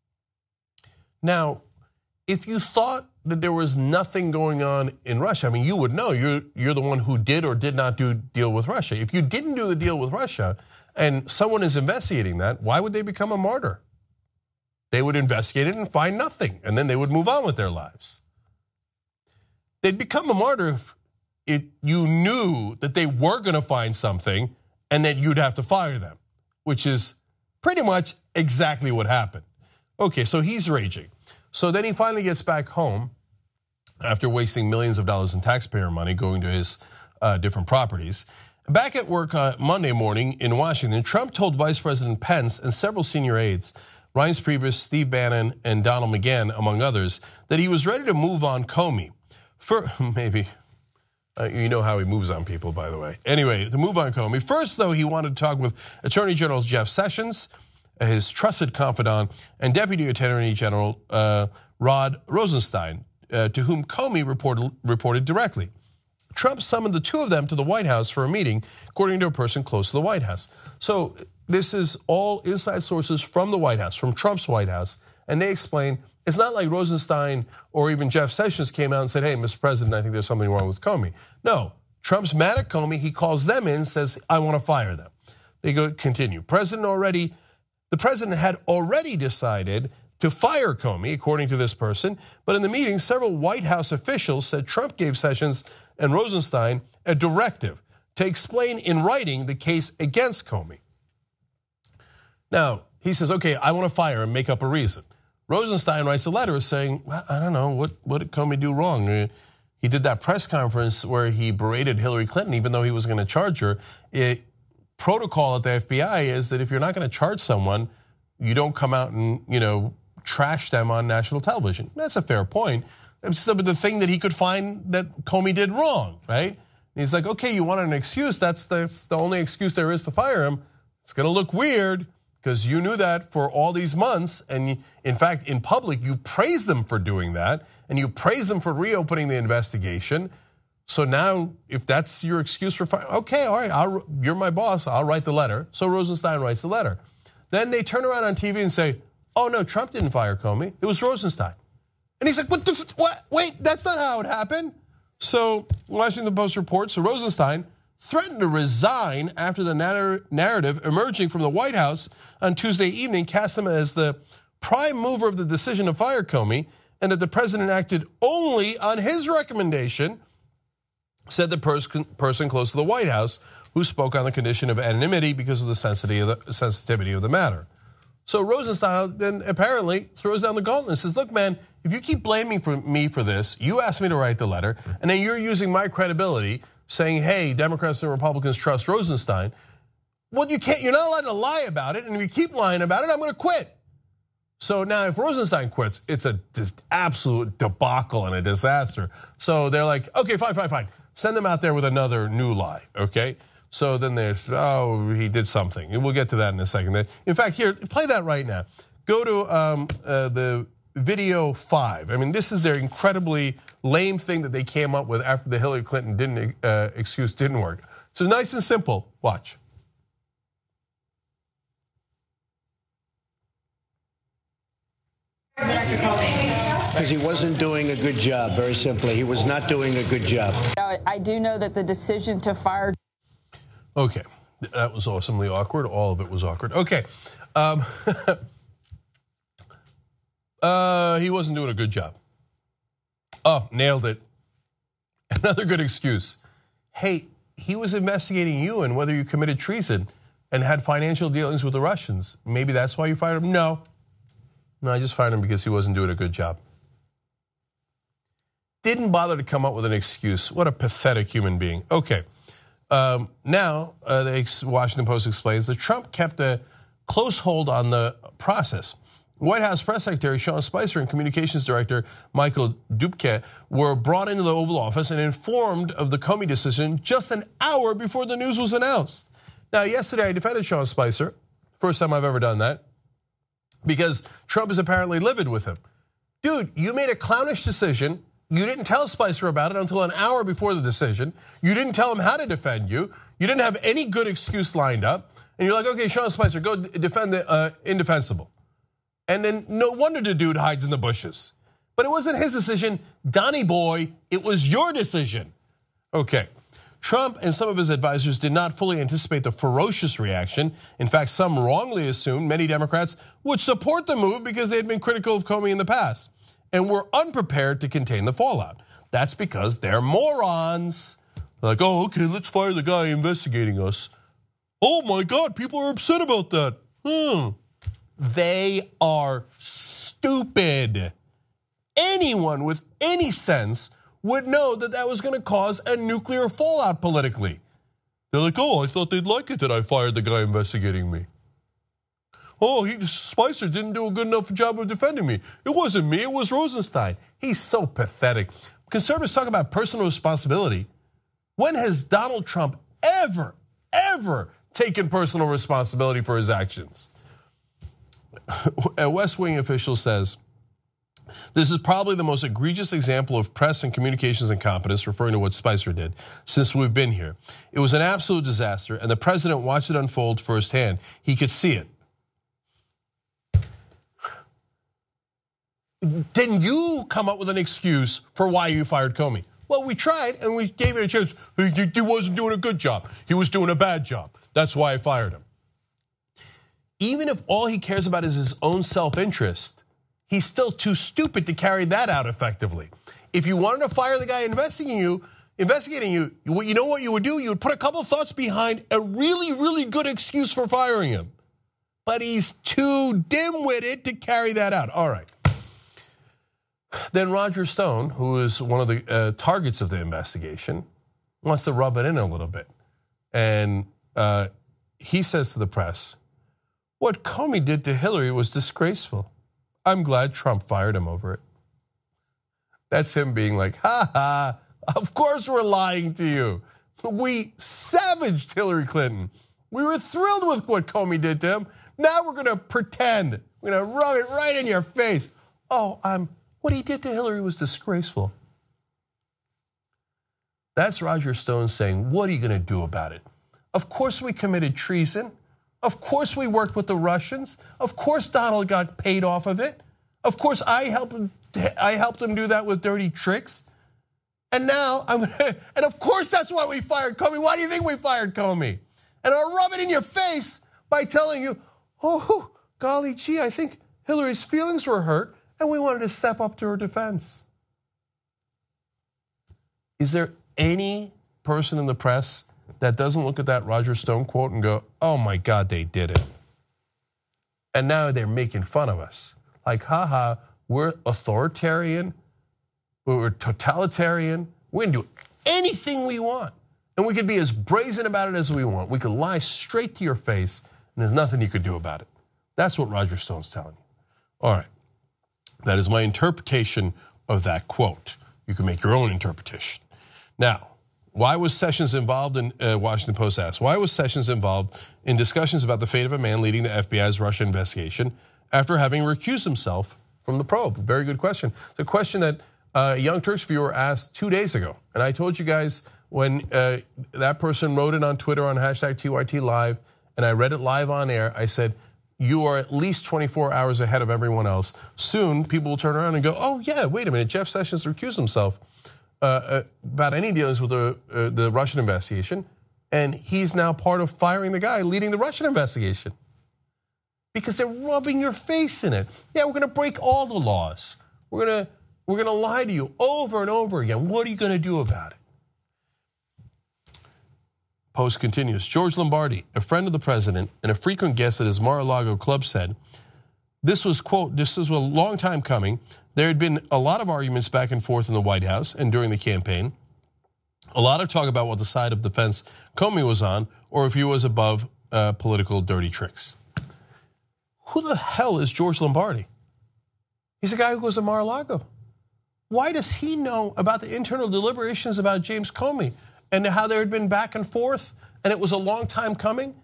Now, if you thought that there was nothing going on in Russia, I mean, you would know. You're the one who did or did not do deal with Russia. If you didn't do the deal with Russia and someone is investigating that, why would they become a martyr? They would investigate it and find nothing, and then they would move on with their lives. They'd become a martyr if you knew that they were going to find something and that you'd have to fire them, which is pretty much exactly what happened. Okay, so he's raging. So then he finally gets back home after wasting millions of dollars in taxpayer money going to his different properties. Back at work Monday morning in Washington, Trump told Vice President Pence and several senior aides, Reince Priebus, Steve Bannon, and Donald McGahn, among others, that he was ready to move on Comey. Maybe. You know how he moves on people, by the way. Anyway, to move on Comey. First, though, he wanted to talk with Attorney General Jeff Sessions, his trusted confidant, and Deputy Attorney General Rod Rosenstein, to whom Comey reported directly. Trump summoned the two of them to the White House for a meeting, according to a person close to the White House. So this is all inside sources from the White House, from Trump's White House, and they explain it's not like Rosenstein or even Jeff Sessions came out and said, hey, Mr. President, I think there's something wrong with Comey. No, Trump's mad at Comey. He calls them in, says, I want to fire them. They continue. The president had already decided to fire Comey, according to this person. But in the meeting, several White House officials said Trump gave Sessions and Rosenstein a directive to explain in writing the case against Comey. Now, he says, okay, I want to fire him, make up a reason. Rosenstein writes a letter saying, well, I don't know, what did Comey do wrong? He did that press conference where he berated Hillary Clinton, even though he was going to charge her. Protocol at the FBI is that if you're not going to charge someone, you don't come out and trash them on national television. That's a fair point. It's the thing that he could find that Comey did wrong, right? And he's like, okay, you want an excuse? That's the only excuse there is to fire him. It's going to look weird because you knew that for all these months, and in fact, in public, you praised them for doing that, and you praised them for reopening the investigation. So now, if that's your excuse for firing, okay, all right, you're my boss, I'll write the letter. So Rosenstein writes the letter. Then they turn around on TV and say, oh no, Trump didn't fire Comey, it was Rosenstein. And he's like, what? Wait, that's not how it happened. So Washington Post reports, so Rosenstein threatened to resign after the narrative emerging from the White House on Tuesday evening cast him as the prime mover of the decision to fire Comey, and that the president acted only on his recommendation, said the person close to the White House, who spoke on the condition of anonymity because of the sensitivity of the matter. So Rosenstein then apparently throws down the gauntlet and says, look, man, if you keep blaming me for this, you asked me to write the letter, and then you're using my credibility, saying, hey, Democrats and Republicans trust Rosenstein. Well, you're not allowed to lie about it, and if you keep lying about it, I'm gonna quit. So now if Rosenstein quits, it's a absolute debacle and a disaster. So they're like, okay, fine. Send them out there with another new lie, okay? So then there's, he did something. We'll get to that in a second. In fact, here, play that right now. Go to the video 5. I mean, this is their incredibly lame thing that they came up with after the Hillary Clinton excuse didn't work. So nice and simple, watch. Because he wasn't doing a good job, very simply. He was not doing a good job. I do know that the decision to fire. Okay, that was awesomely awkward. All of it was awkward. Okay, he wasn't doing a good job. Oh, nailed it. Another good excuse. Hey, he was investigating you and whether you committed treason and had financial dealings with the Russians. Maybe that's why you fired him? No, I just fired him because he wasn't doing a good job. Didn't bother to come up with an excuse. What a pathetic human being. Okay, now the Washington Post explains that Trump kept a close hold on the process. White House Press Secretary Sean Spicer and Communications Director Michael Dubke were brought into the Oval Office and informed of the Comey decision just an hour before the news was announced. Now, yesterday I defended Sean Spicer, first time I've ever done that, because Trump is apparently livid with him. Dude, you made a clownish decision. You didn't tell Spicer about it until an hour before the decision. You didn't tell him how to defend you. You didn't have any good excuse lined up. And you're like, okay, Sean Spicer, go defend the indefensible. And then no wonder the dude hides in the bushes. But it wasn't his decision, Donnie boy, it was your decision. Okay, Trump and some of his advisors did not fully anticipate the ferocious reaction. In fact, some wrongly assumed many Democrats would support the move because they had been critical of Comey in the past and were unprepared to contain the fallout. That's because they're morons. They're like, oh, okay, let's fire the guy investigating us. Oh my God, people are upset about that. They are stupid. Anyone with any sense would know that that was going to cause a nuclear fallout politically. They're like, oh, I thought they'd like it that I fired the guy investigating me. Oh, Spicer didn't do a good enough job of defending me. It wasn't me, it was Rosenstein. He's so pathetic. Conservatives talk about personal responsibility. When has Donald Trump ever taken personal responsibility for his actions? A West Wing official says, this is probably the most egregious example of press and communications incompetence, referring to what Spicer did, since we've been here. It was an absolute disaster, and the president watched it unfold firsthand. He could see it. Then you come up with an excuse for why you fired Comey. Well, we tried and we gave it a chance. He wasn't doing a good job. He was doing a bad job. That's why I fired him. Even if all he cares about is his own self-interest, he's still too stupid to carry that out effectively. If you wanted to fire the guy investigating you, you know what you would do? You would put a couple thoughts behind a really, really good excuse for firing him. But he's too dim-witted to carry that out. All right. Then Roger Stone, who is one of the targets of the investigation, wants to rub it in a little bit. And he says to the press, what Comey did to Hillary was disgraceful. I'm glad Trump fired him over it. That's him being like, ha ha, of course we're lying to you. We savaged Hillary Clinton. We were thrilled with what Comey did to him. Now we're gonna pretend. We're gonna rub it right in your face. Oh, what he did to Hillary was disgraceful. That's Roger Stone saying, what are you gonna do about it? Of course we committed treason. Of course we worked with the Russians. Of course Donald got paid off of it. Of course I helped him do that with dirty tricks. And now and of course that's why we fired Comey. Why do you think we fired Comey? And I'll rub it in your face by telling you, oh, golly gee, I think Hillary's feelings were hurt and we wanted to step up to her defense. Is there any person in the press that doesn't look at that Roger Stone quote and go, oh my God, they did it. And now they're making fun of us. Like, haha, we're authoritarian, we're totalitarian, we're gonna do anything we want. And we could be as brazen about it as we want. We could lie straight to your face and there's nothing you could do about it. That's what Roger Stone's telling you. All right, that is my interpretation of that quote. You can make your own interpretation. Now, why was Sessions involved in, Washington Post asked, why was Sessions involved in discussions about the fate of a man leading the FBI's Russia investigation after having recused himself from the probe? Very good question. It's a question that a Young Turks viewer asked 2 days ago. And I told you guys when that person wrote it on Twitter on #TYT Live, and I read it live on air, I said, you are at least 24 hours ahead of everyone else. Soon, people will turn around and go, oh yeah, wait a minute, Jeff Sessions recused himself about any dealings with the Russian investigation, and he's now part of firing the guy leading the Russian investigation. Because they're rubbing your face in it. Yeah, we're gonna break all the laws. We're gonna lie to you over and over again. What are you gonna do about it? Post continues, George Lombardi, a friend of the president and a frequent guest at his Mar-a-Lago club said, this was, quote, this was a long time coming. There had been a lot of arguments back and forth in the White House and during the campaign. A lot of talk about what the side of the fence Comey was on or if he was above political dirty tricks. Who the hell is George Lombardi? He's a guy who goes to Mar-a-Lago. Why does he know about the internal deliberations about James Comey and how there had been back and forth and it was a long time coming?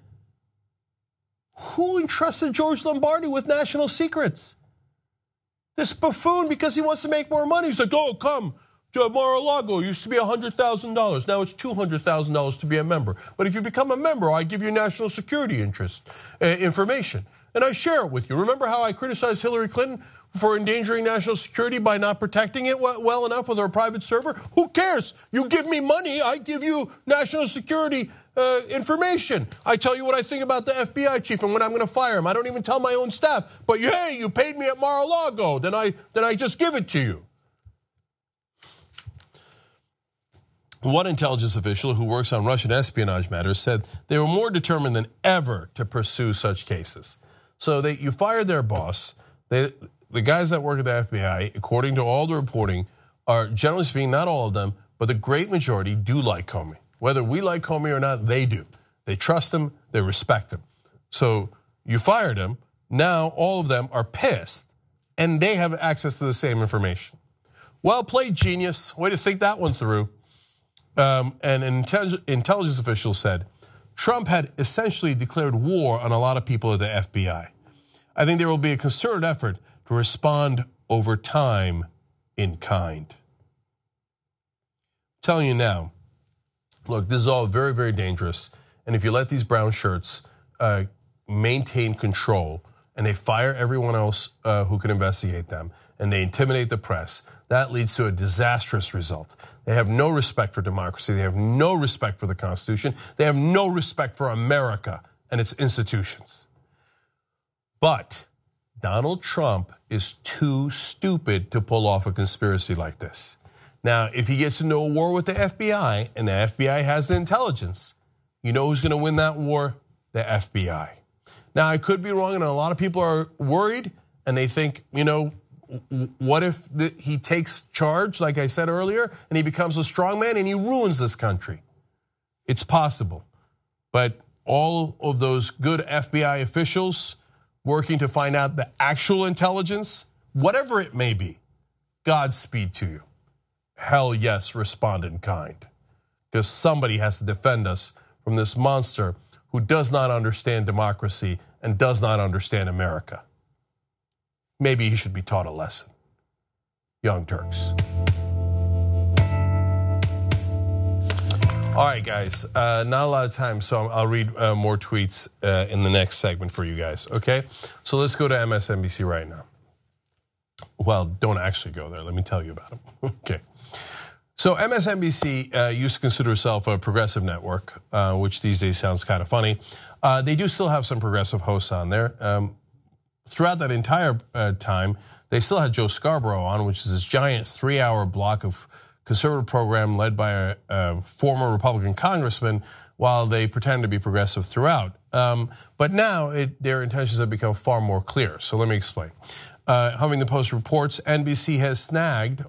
Who entrusted George Lombardi with national secrets? This buffoon, because he wants to make more money. He's like, oh, come to Mar-a-Lago. It used to be $100,000. Now it's $200,000 to be a member. But if you become a member, I give you national security information. And I share it with you. Remember how I criticized Hillary Clinton for endangering national security by not protecting it well enough with her private server? Who cares? You give me money, I give you national security information. I tell you what I think about the FBI chief and when I'm going to fire him. I don't even tell my own staff. But hey, you paid me at Mar-a-Lago, then I just give it to you. One intelligence official who works on Russian espionage matters said they were more determined than ever to pursue such cases. So you fired their boss. The guys that work at the FBI, according to all the reporting, are generally speaking, not all of them, but the great majority do like Comey. Whether we like Comey or not, they do. They trust him, they respect him. So you fired him, now all of them are pissed, and they have access to the same information. Well played, genius. Way to think that one through. And an intelligence official said, Trump had essentially declared war on a lot of people at the FBI. I think there will be a concerted effort to respond over time in kind. I'm telling you now, look, this is all very, very dangerous. And if you let these brown shirts maintain control and they fire everyone else who can investigate them and they intimidate the press, that leads to a disastrous result. They have no respect for democracy. They have no respect for the Constitution. They have no respect for America and its institutions. But Donald Trump is too stupid to pull off a conspiracy like this. Now, if he gets into a war with the FBI and the FBI has the intelligence, you know who's going to win that war? The FBI. Now, I could be wrong, and a lot of people are worried, and they think, what if he takes charge, like I said earlier, and he becomes a strongman and he ruins this country? It's possible. But all of those good FBI officials working to find out the actual intelligence, whatever it may be, Godspeed to you. Hell yes, respond in kind. Because somebody has to defend us from this monster who does not understand democracy and does not understand America. Maybe he should be taught a lesson. Young Turks. All right, guys, not a lot of time, so I'll read more tweets in the next segment for you guys, okay? So let's go to MSNBC right now. Well, don't actually go there. Let me tell you about them. Okay. So MSNBC used to consider itself a progressive network, which these days sounds kind of funny. They do still have some progressive hosts on there. Throughout that entire time, they still had Joe Scarborough on, which is this giant 3-hour block of conservative program led by a former Republican congressman, while they pretend to be progressive throughout. But now their intentions have become far more clear. So let me explain. Huffington Post reports NBC has snagged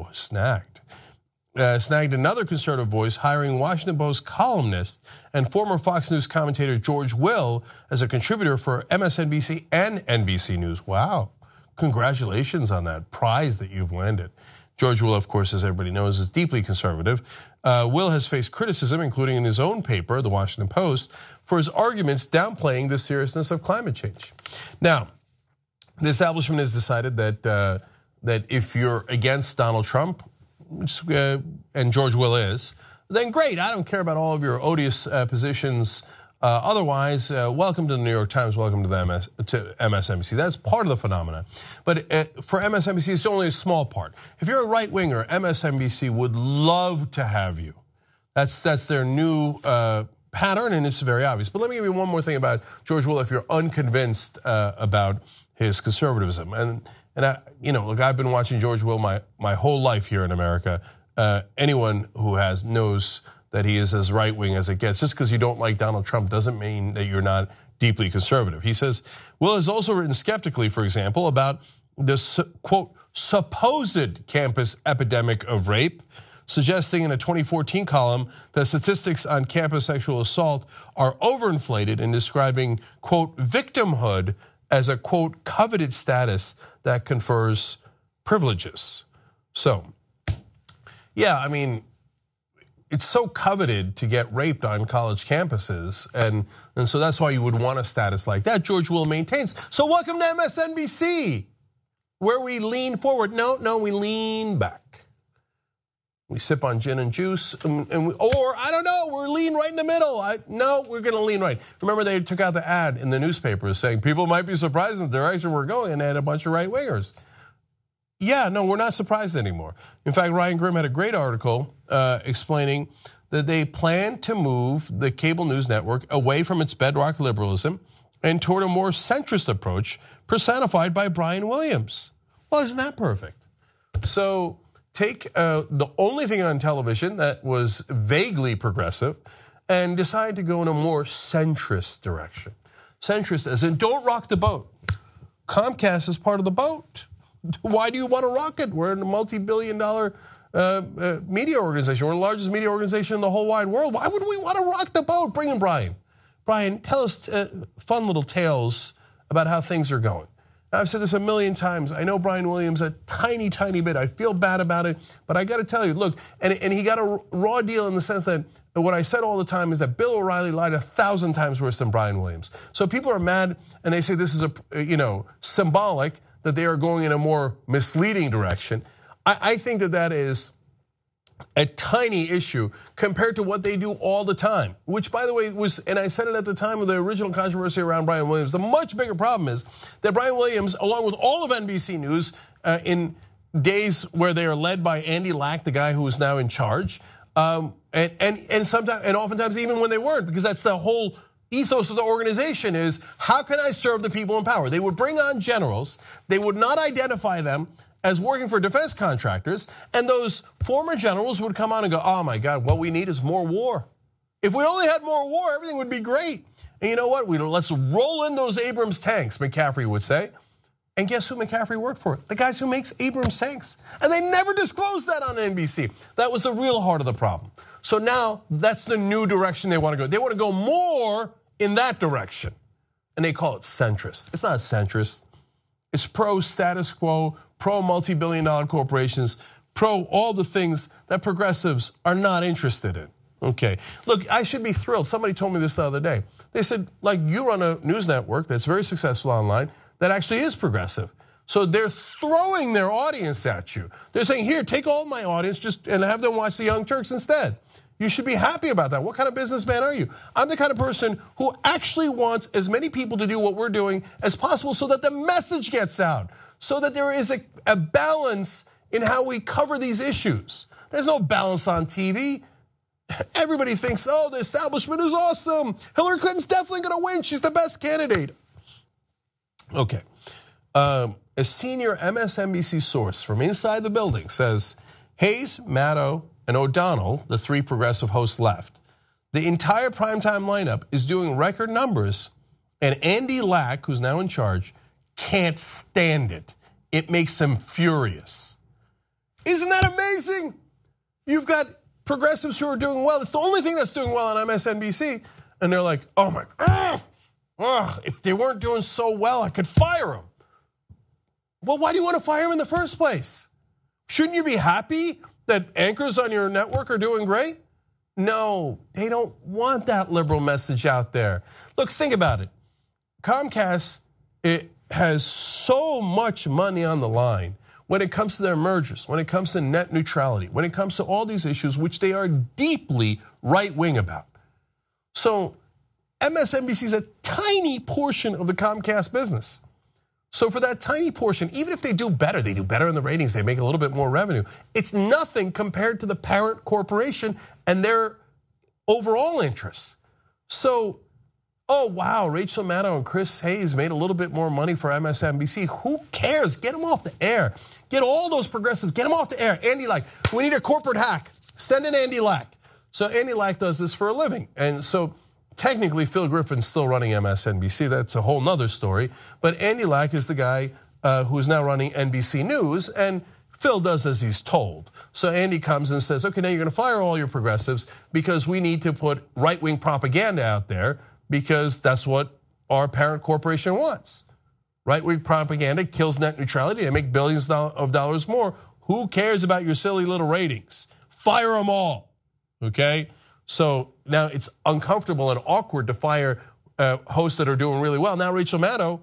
another conservative voice, hiring Washington Post columnist and former Fox News commentator George Will as a contributor for MSNBC and NBC News. Wow, congratulations on that prize that you've landed. George Will, of course, as everybody knows, is deeply conservative. Will has faced criticism, including in his own paper, The Washington Post, for his arguments downplaying the seriousness of climate change. Now, the establishment has decided that if you're against Donald Trump, and George Will is, then great, I don't care about all of your odious positions. Otherwise, welcome to the New York Times, welcome to MSNBC. That's part of the phenomenon. But for MSNBC, it's only a small part. If you're a right-winger, MSNBC would love to have you. That's their new pattern, and it's very obvious. But let me give you one more thing about George Will if you're unconvinced about his conservatism. And look, I've been watching George Will my whole life here in America. Anyone who knows that he is as right-wing as it gets. Just because you don't like Donald Trump doesn't mean that you're not deeply conservative. He says, Will has also written skeptically, for example, about this, quote, supposed campus epidemic of rape, suggesting in a 2014 column that statistics on campus sexual assault are overinflated and describing, quote, victimhood as a, quote, coveted status that confers privileges. So, yeah, I mean, it's so coveted to get raped on college campuses, and so that's why you would want a status like that. George Will maintains. So welcome to MSNBC, where we lean forward. No, we lean back. We sip on gin and juice, or I don't know, we're lean right in the middle. No, we're going to lean right. Remember, they took out the ad in the newspaper saying people might be surprised in the direction we're going, and they had a bunch of right wingers. Yeah, no, we're not surprised anymore. In fact, Ryan Grim had a great article explaining that they plan to move the cable news network away from its bedrock liberalism and toward a more centrist approach personified by Brian Williams. Well, isn't that perfect? So take the only thing on television that was vaguely progressive and decide to go in a more centrist direction. Centrist as in don't rock the boat. Comcast is part of the boat. Why do you want to rock it? We're in a multi-billion-dollar media organization. We're the largest media organization in the whole wide world. Why would we want to rock the boat? Bring in Brian. Brian, tell us fun little tales about how things are going. Now, I've said this a million times. I know Brian Williams a tiny, tiny bit. I feel bad about it, but I got to tell you, look, and he got a raw deal in the sense that what I said all the time is that Bill O'Reilly lied 1,000 times worse than Brian Williams. So people are mad, and they say this is symbolic that they are going in a more misleading direction. I think that is a tiny issue compared to what they do all the time, which, by the way, was, and I said it at the time of the original controversy around Brian Williams, the much bigger problem is that Brian Williams, along with all of NBC News, in days where they are led by Andy Lack, the guy who is now in charge, and sometimes, and oftentimes even when they weren't, because that's the whole ethos of the organization is, how can I serve the people in power? They would bring on generals, they would not identify them as working for defense contractors, and those former generals would come on and go, oh my God, what we need is more war. If we only had more war, everything would be great. And you know what? Let's roll in those Abrams tanks, McCaffrey would say. And guess who McCaffrey worked for? The guys who makes Abrams tanks. And they never disclosed that on NBC. That was the real heart of the problem. So now that's the new direction they want to go. They want to go more in that direction. And they call it centrist. It's not centrist. It's pro-status quo, pro-multi-billion-dollar corporations, pro all the things that progressives are not interested in. Okay, look, I should be thrilled. Somebody told me this the other day. They said, like, you run a news network that's very successful online that actually is progressive. So they're throwing their audience at you. They're saying, here, take all my audience and have them watch the Young Turks instead. You should be happy about that. What kind of businessman are you? I'm the kind of person who actually wants as many people to do what we're doing as possible so that the message gets out, so that there is a balance in how we cover these issues. There's no balance on TV. Everybody thinks, oh, the establishment is awesome. Hillary Clinton's definitely gonna win. She's the best candidate. Okay, a senior MSNBC source from inside the building says, Hayes, Maddow, and O'Donnell, the three progressive hosts left. The entire primetime lineup is doing record numbers, and Andy Lack, who's now in charge, can't stand it. It makes him furious. Isn't that amazing? You've got progressives who are doing well. It's the only thing that's doing well on MSNBC, and they're like, oh my God, if they weren't doing so well, I could fire them. Well, why do you want to fire them in the first place? Shouldn't you be happy that anchors on your network are doing great? No, they don't want that liberal message out there. Look, think about it. Comcast, it has so much money on the line when it comes to their mergers, when it comes to net neutrality, when it comes to all these issues which they are deeply right-wing about. So MSNBC is a tiny portion of the Comcast business. So for that tiny portion, even if they do better in the ratings, they make a little bit more revenue. It's nothing compared to the parent corporation and their overall interests. So, oh wow, Rachel Maddow and Chris Hayes made a little bit more money for MSNBC. Who cares? Get them off the air. Get all those progressives, get them off the air. Andy Lack, we need a corporate hack. Send in Andy Lack. So Andy Lack does this for a living. And so technically, Phil Griffin's still running MSNBC. That's a whole nother story. But Andy Lack is the guy who's now running NBC News, and Phil does as he's told. So Andy comes and says, okay, now you're gonna fire all your progressives because we need to put right-wing propaganda out there because that's what our parent corporation wants. Right-wing propaganda kills net neutrality. They make billions of dollars more. Who cares about your silly little ratings? Fire them all, okay? So now it's uncomfortable and awkward to fire hosts that are doing really well. Now Rachel Maddow,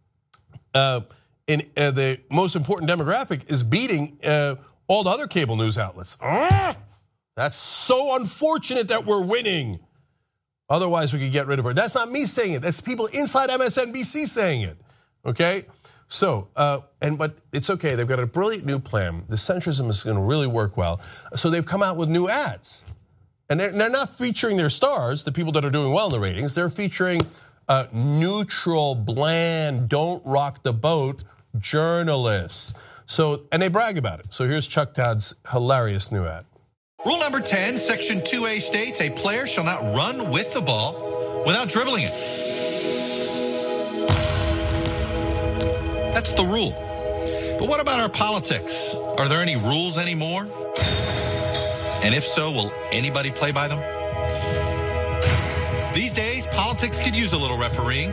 in the most important demographic, is beating all the other cable news outlets. That's so unfortunate that we're winning. Otherwise, we could get rid of her. That's not me saying it. That's people inside MSNBC saying it. Okay, so but it's okay. They've got a brilliant new plan. The centrism is going to really work well. So they've come out with new ads. And they're not featuring their stars, the people that are doing well in the ratings. They're featuring neutral, bland, don't rock the boat journalists. So, and they brag about it. So here's Chuck Todd's hilarious new ad. Rule number 10, section 2A states a player shall not run with the ball without dribbling it. That's the rule. But what about our politics? Are there any rules anymore? And if so, will anybody play by them? These days, politics could use a little refereeing.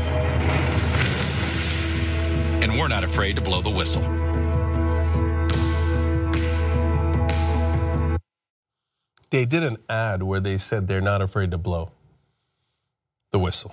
And we're not afraid to blow the whistle. They did an ad where they said they're not afraid to blow the whistle.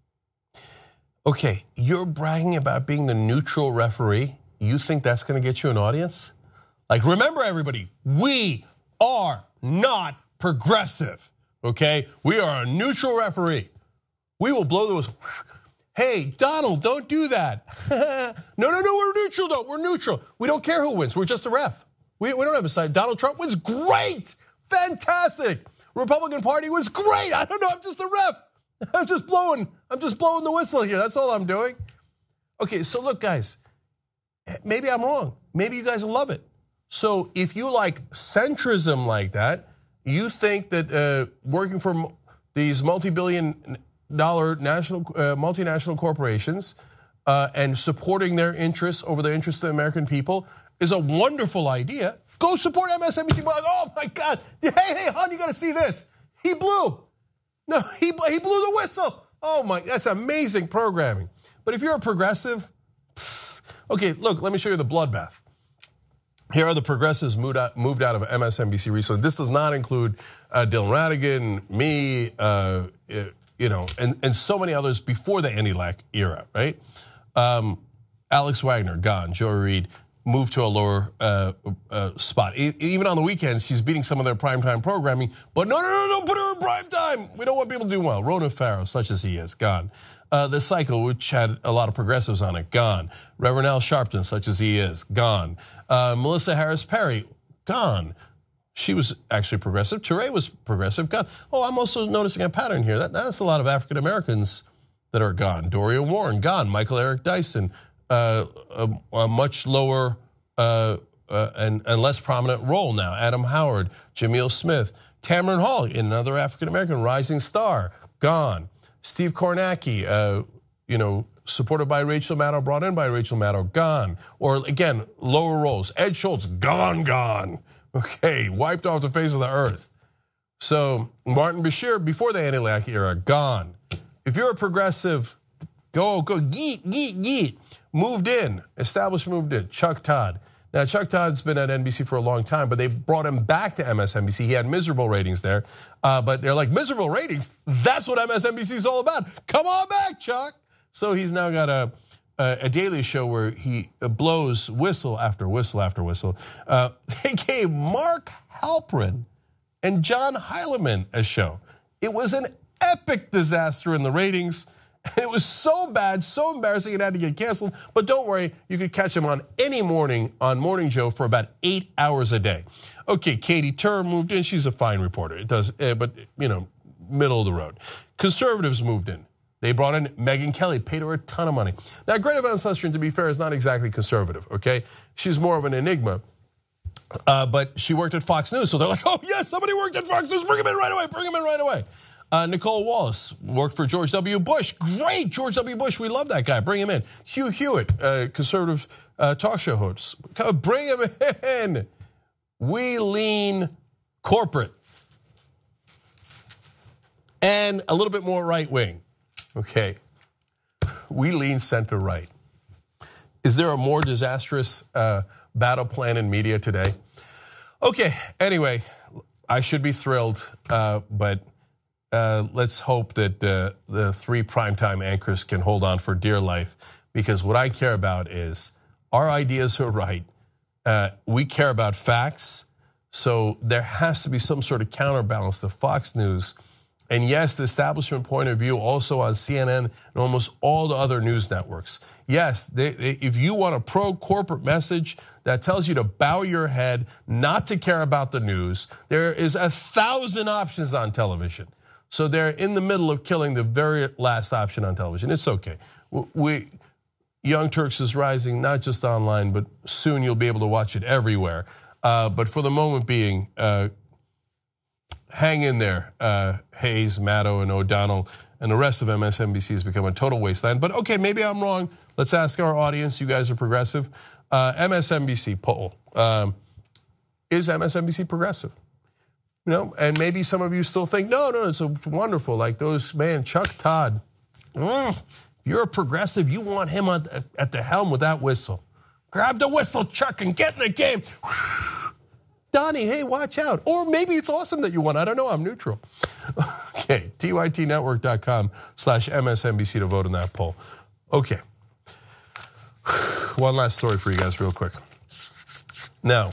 Okay, you're bragging about being the neutral referee. You think that's going to get you an audience? Like, remember everybody, we are not progressive, okay? We are a neutral referee. We will blow the whistle. Hey, Donald, don't do that. No, we're neutral though, we're neutral. We don't care who wins, we're just a ref. We don't have a side. Donald Trump wins, great, fantastic. Republican Party wins, great. I don't know, I'm just a ref. I'm just blowing the whistle here, that's all I'm doing. Okay, so look guys, maybe I'm wrong. Maybe you guys love it. So if you like centrism like that, you think that working for these multi-billion-dollar multinational corporations and supporting their interests over the interests of the American people is a wonderful idea. Go support MSNBC. Oh my God! Hey, hon, you got to see this. He blew. No, he blew the whistle. Oh my, that's amazing programming. But if you're a progressive, okay, look, let me show you the bloodbath. Here are the progressives moved out of MSNBC recently. This does not include Dylan Ratigan, me, and so many others before the Andy Lack era, right? Alex Wagner, gone. Joy Reid moved to a lower spot. Even on the weekends, she's beating some of their primetime programming, but no, put her in primetime. We don't want people to do well. Rona Farrow, such as he is, gone. The Cycle, which had a lot of progressives on it, gone. Reverend Al Sharpton, such as he is, gone. Melissa Harris Perry, gone. She was actually progressive. Touré was progressive, gone. Oh, I'm also noticing a pattern here. That's a lot of African Americans that are gone. Dorian Warren, gone. Michael Eric Dyson, a much lower and less prominent role now. Adam Howard, Jamil Smith, Tamron Hall, another African American rising star, gone. Steve Kornacki, supported by Rachel Maddow, brought in by Rachel Maddow, gone. Or again, lower roles. Ed Schultz, gone. Okay, wiped off the face of the earth. So Martin Bashir, before the Andy Lack era, gone. If you're a progressive, go, geet. Moved in, established moved in, Chuck Todd. Now, Chuck Todd's been at NBC for a long time, but they brought him back to MSNBC. He had miserable ratings there, but they're like, miserable ratings? That's what MSNBC is all about. Come on back, Chuck. So he's now got a daily show where he blows whistle after whistle after whistle. They gave Mark Halperin and John Heilemann a show. It was an epic disaster in the ratings. It was so bad, so embarrassing, it had to get canceled. But don't worry, you could catch him on any morning on Morning Joe for about 8 hours a day. Okay, Katie Tur moved in. She's a fine reporter. It does, but middle of the road. Conservatives moved in. They brought in Megyn Kelly, paid her a ton of money. Now, Greta Van Susteren, to be fair, is not exactly conservative. Okay, she's more of an enigma. But she worked at Fox News, so they're like, oh yes, somebody worked at Fox News. Bring him in right away. Nicole Wallace worked for George W. Bush. Great, George W. Bush. We love that guy. Bring him in. Hugh Hewitt, conservative talk show host. Bring him in. We lean corporate and a little bit more right wing. Okay, we lean center right. Is there a more disastrous battle plan in media today? Okay, anyway, I should be thrilled, but let's hope that the three primetime anchors can hold on for dear life, because what I care about is our ideas are right. We care about facts, so there has to be some sort of counterbalance to Fox News. And yes, the establishment point of view also on CNN and almost all the other news networks. Yes, if you want a pro-corporate message that tells you to bow your head, not to care about the news, there is 1,000 options on television. So they're in the middle of killing the very last option on television. It's okay. Young Turks is rising, not just online, but soon you'll be able to watch it everywhere. But for the moment being, hang in there, Hayes, Maddow, and O'Donnell, and the rest of MSNBC has become a total wasteland. But okay, maybe I'm wrong. Let's ask our audience. You guys are progressive. MSNBC poll. Is MSNBC progressive? You know, and maybe some of you still think, no, it's a wonderful. Like those, man, Chuck Todd. If you're a progressive, you want him at the helm with that whistle. Grab the whistle, Chuck, and get in the game. Donnie, hey, watch out. Or maybe it's awesome that you won. I don't know, I'm neutral. Okay, tytnetwork.com/MSNBC to vote in that poll. Okay, one last story for you guys real quick. Now,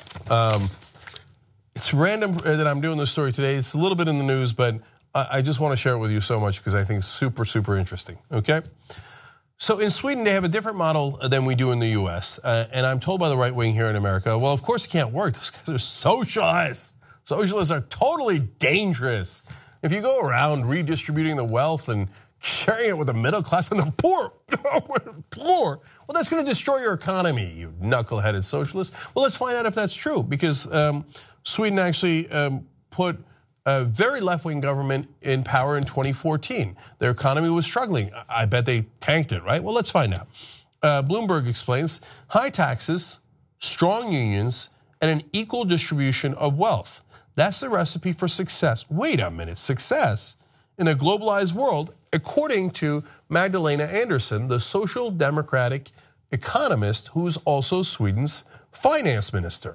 it's random that I'm doing this story today. It's a little bit in the news, but I just want to share it with you so much because I think it's super, super interesting, okay? So in Sweden, they have a different model than we do in the US. And I'm told by the right wing here in America, well, of course it can't work. Those guys are socialists. Socialists are totally dangerous. If you go around redistributing the wealth and sharing it with the middle class and the poor, well, that's going to destroy your economy, you knuckle-headed socialists. Well, let's find out if that's true, because Sweden actually put a very left-wing government in power in 2014. Their economy was struggling. I bet they tanked it, right? Well, let's find out. Bloomberg explains, high taxes, strong unions, and an equal distribution of wealth. That's the recipe for success. Wait a minute, success in a globalized world, according to Magdalena Andersson, the social democratic economist who's also Sweden's finance minister.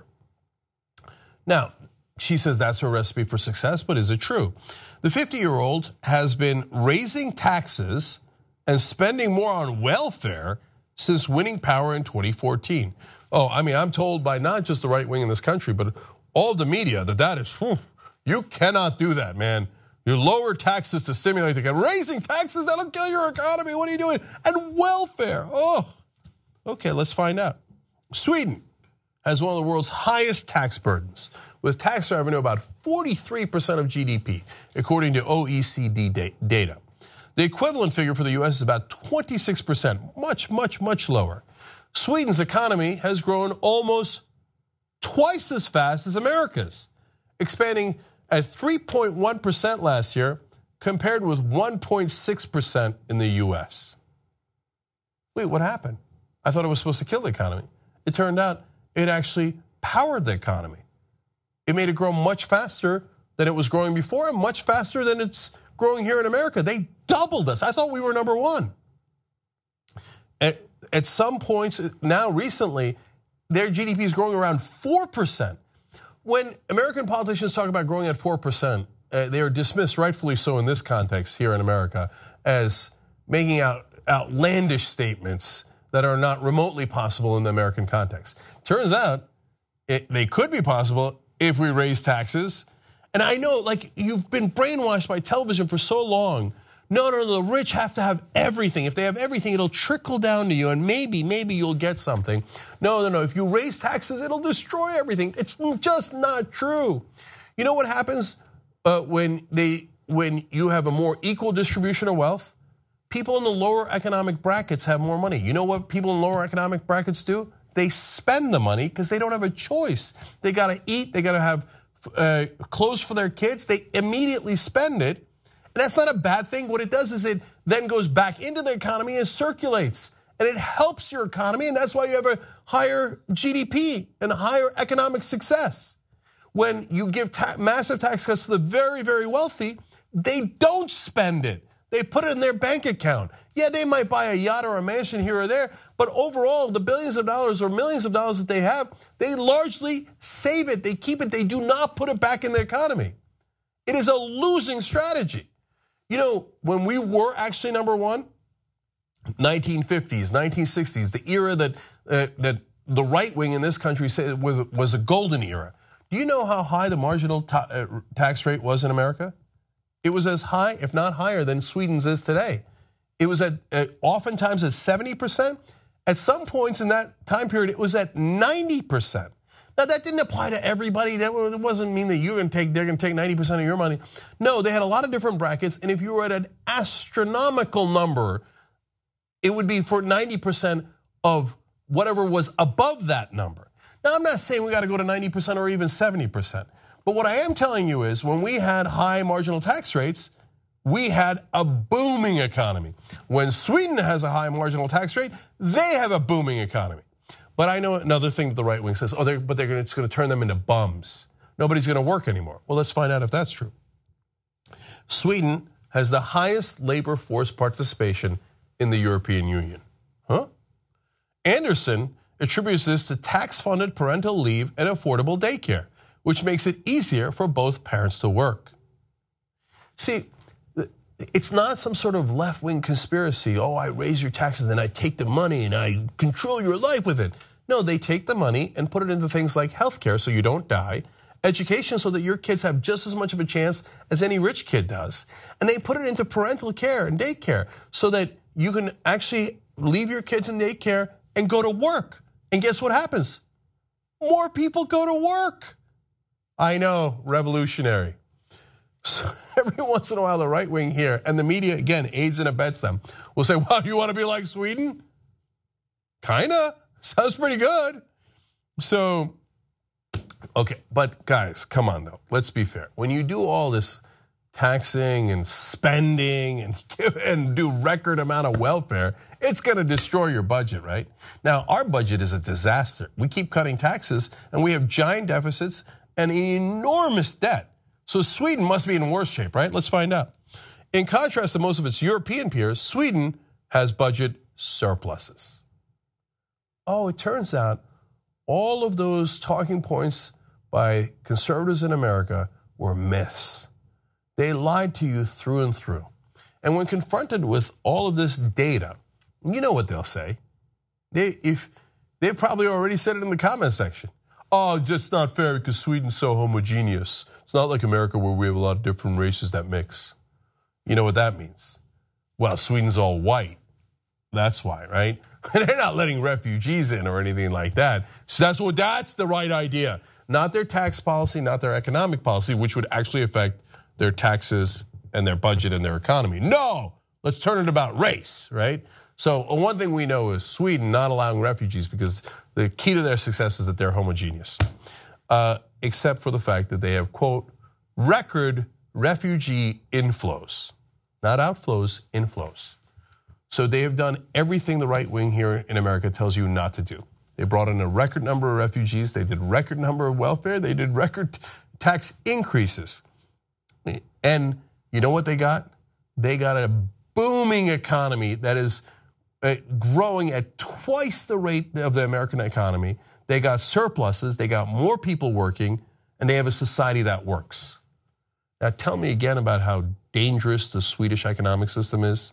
Now, she says that's her recipe for success, but is it true? The 50-year-old has been raising taxes and spending more on welfare since winning power in 2014. Oh, I mean, I'm told by not just the right wing in this country, but all of the media that is, you cannot do that, man. You lower taxes to stimulate the economy. Raising taxes, that'll kill your economy. What are you doing? And welfare, okay, let's find out. Sweden has one of the world's highest tax burdens, with tax revenue about 43% of GDP, according to OECD data. The equivalent figure for the US is about 26%, much, much, much lower. Sweden's economy has grown almost twice as fast as America's, expanding at 3.1% last year, compared with 1.6% in the US. Wait, what happened? I thought it was supposed to kill the economy. It turned out it actually powered the economy. It made it grow much faster than it was growing before and much faster than it's growing here in America. They doubled us. I thought we were number one. At some points now recently, their GDP is growing around 4%. When American politicians talk about growing at 4%, they are dismissed, rightfully so in this context here in America, as making outlandish statements that are not remotely possible in the American context. Turns out they could be possible if we raise taxes. And I know, like, you've been brainwashed by television for so long. No, the rich have to have everything. If they have everything, it'll trickle down to you, and maybe you'll get something. No. If you raise taxes, it'll destroy everything. It's just not true. You know what happens when you have a more equal distribution of wealth? People in the lower economic brackets have more money. You know what people in lower economic brackets do? They spend the money because they don't have a choice. They gotta eat, they gotta have clothes for their kids. They immediately spend it. And that's not a bad thing. What it does is it then goes back into the economy and circulates. And it helps your economy, and that's why you have a higher GDP and higher economic success. When you give massive tax cuts to the very, very wealthy, they don't spend it. They put it in their bank account. Yeah, they might buy a yacht or a mansion here or there, but overall, the billions of dollars or millions of dollars that they have, they largely save it, they keep it, they do not put it back in the economy. It is a losing strategy. You know, when we were actually number one, 1950s, 1960s, the era that the right wing in this country said was a golden era. Do you know how high the marginal tax rate was in America? It was as high, if not higher, than Sweden's is today. It was at oftentimes at 70%. At some points in that time period, it was at 90%. Now that didn't apply to everybody. That wasn't mean that they're going to take 90% of your money. No, they had a lot of different brackets, and if you were at an astronomical number, it would be for 90% of whatever was above that number. Now I'm not saying we got to go to 90% or even 70%. But what I am telling you is when we had high marginal tax rates, we had a booming economy. When Sweden has a high marginal tax rate, they have a booming economy. But I know another thing that the right wing says, it's going to turn them into bums. Nobody's going to work anymore. Well, let's find out if that's true. Sweden has the highest labor force participation in the European Union. Huh? Anderson attributes this to tax-funded parental leave and affordable daycare, which makes it easier for both parents to work. See, it's not some sort of left-wing conspiracy. Oh, I raise your taxes and I take the money and I control your life with it. No, they take the money and put it into things like healthcare so you don't die, education so that your kids have just as much of a chance as any rich kid does. And they put it into parental care and daycare so that you can actually leave your kids in daycare and go to work. And guess what happens? More people go to work. I know, revolutionary. So every once in a while, the right wing here and the media, again, aids and abets them, will say, well, you want to be like Sweden? Kinda, sounds pretty good. So, okay, but guys, come on though, let's be fair. When you do all this taxing and spending and do record amount of welfare, it's gonna destroy your budget, right? Now, our budget is a disaster. We keep cutting taxes and we have giant deficits and enormous debt. So Sweden must be in worse shape, right? Let's find out. In contrast to most of its European peers, Sweden has budget surpluses. Oh, it turns out all of those talking points by conservatives in America were myths. They lied to you through and through. And when confronted with all of this data, you know what they'll say. They probably already said it in the comment section. Oh, just not fair because Sweden's so homogeneous. It's not like America where we have a lot of different races that mix. You know what that means? Well, Sweden's all white. That's why, right? They're not letting refugees in or anything like that. So that's the right idea. Not their tax policy, not their economic policy, which would actually affect their taxes and their budget and their economy. No, let's turn it about race, right? So one thing we know is Sweden not allowing refugees because the key to their success is that they're homogeneous. Except for the fact that they have, quote, record refugee inflows. Not outflows, inflows. So they have done everything the right wing here in America tells you not to do. They brought in a record number of refugees, they did record number of welfare, they did record tax increases. And you know what they got? They got a booming economy that is growing at twice the rate of the American economy. They got surpluses, they got more people working, and they have a society that works. Now tell me again about how dangerous the Swedish economic system is.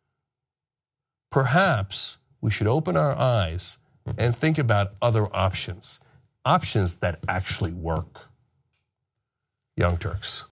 Perhaps we should open our eyes and think about other options that actually work. Young Turks.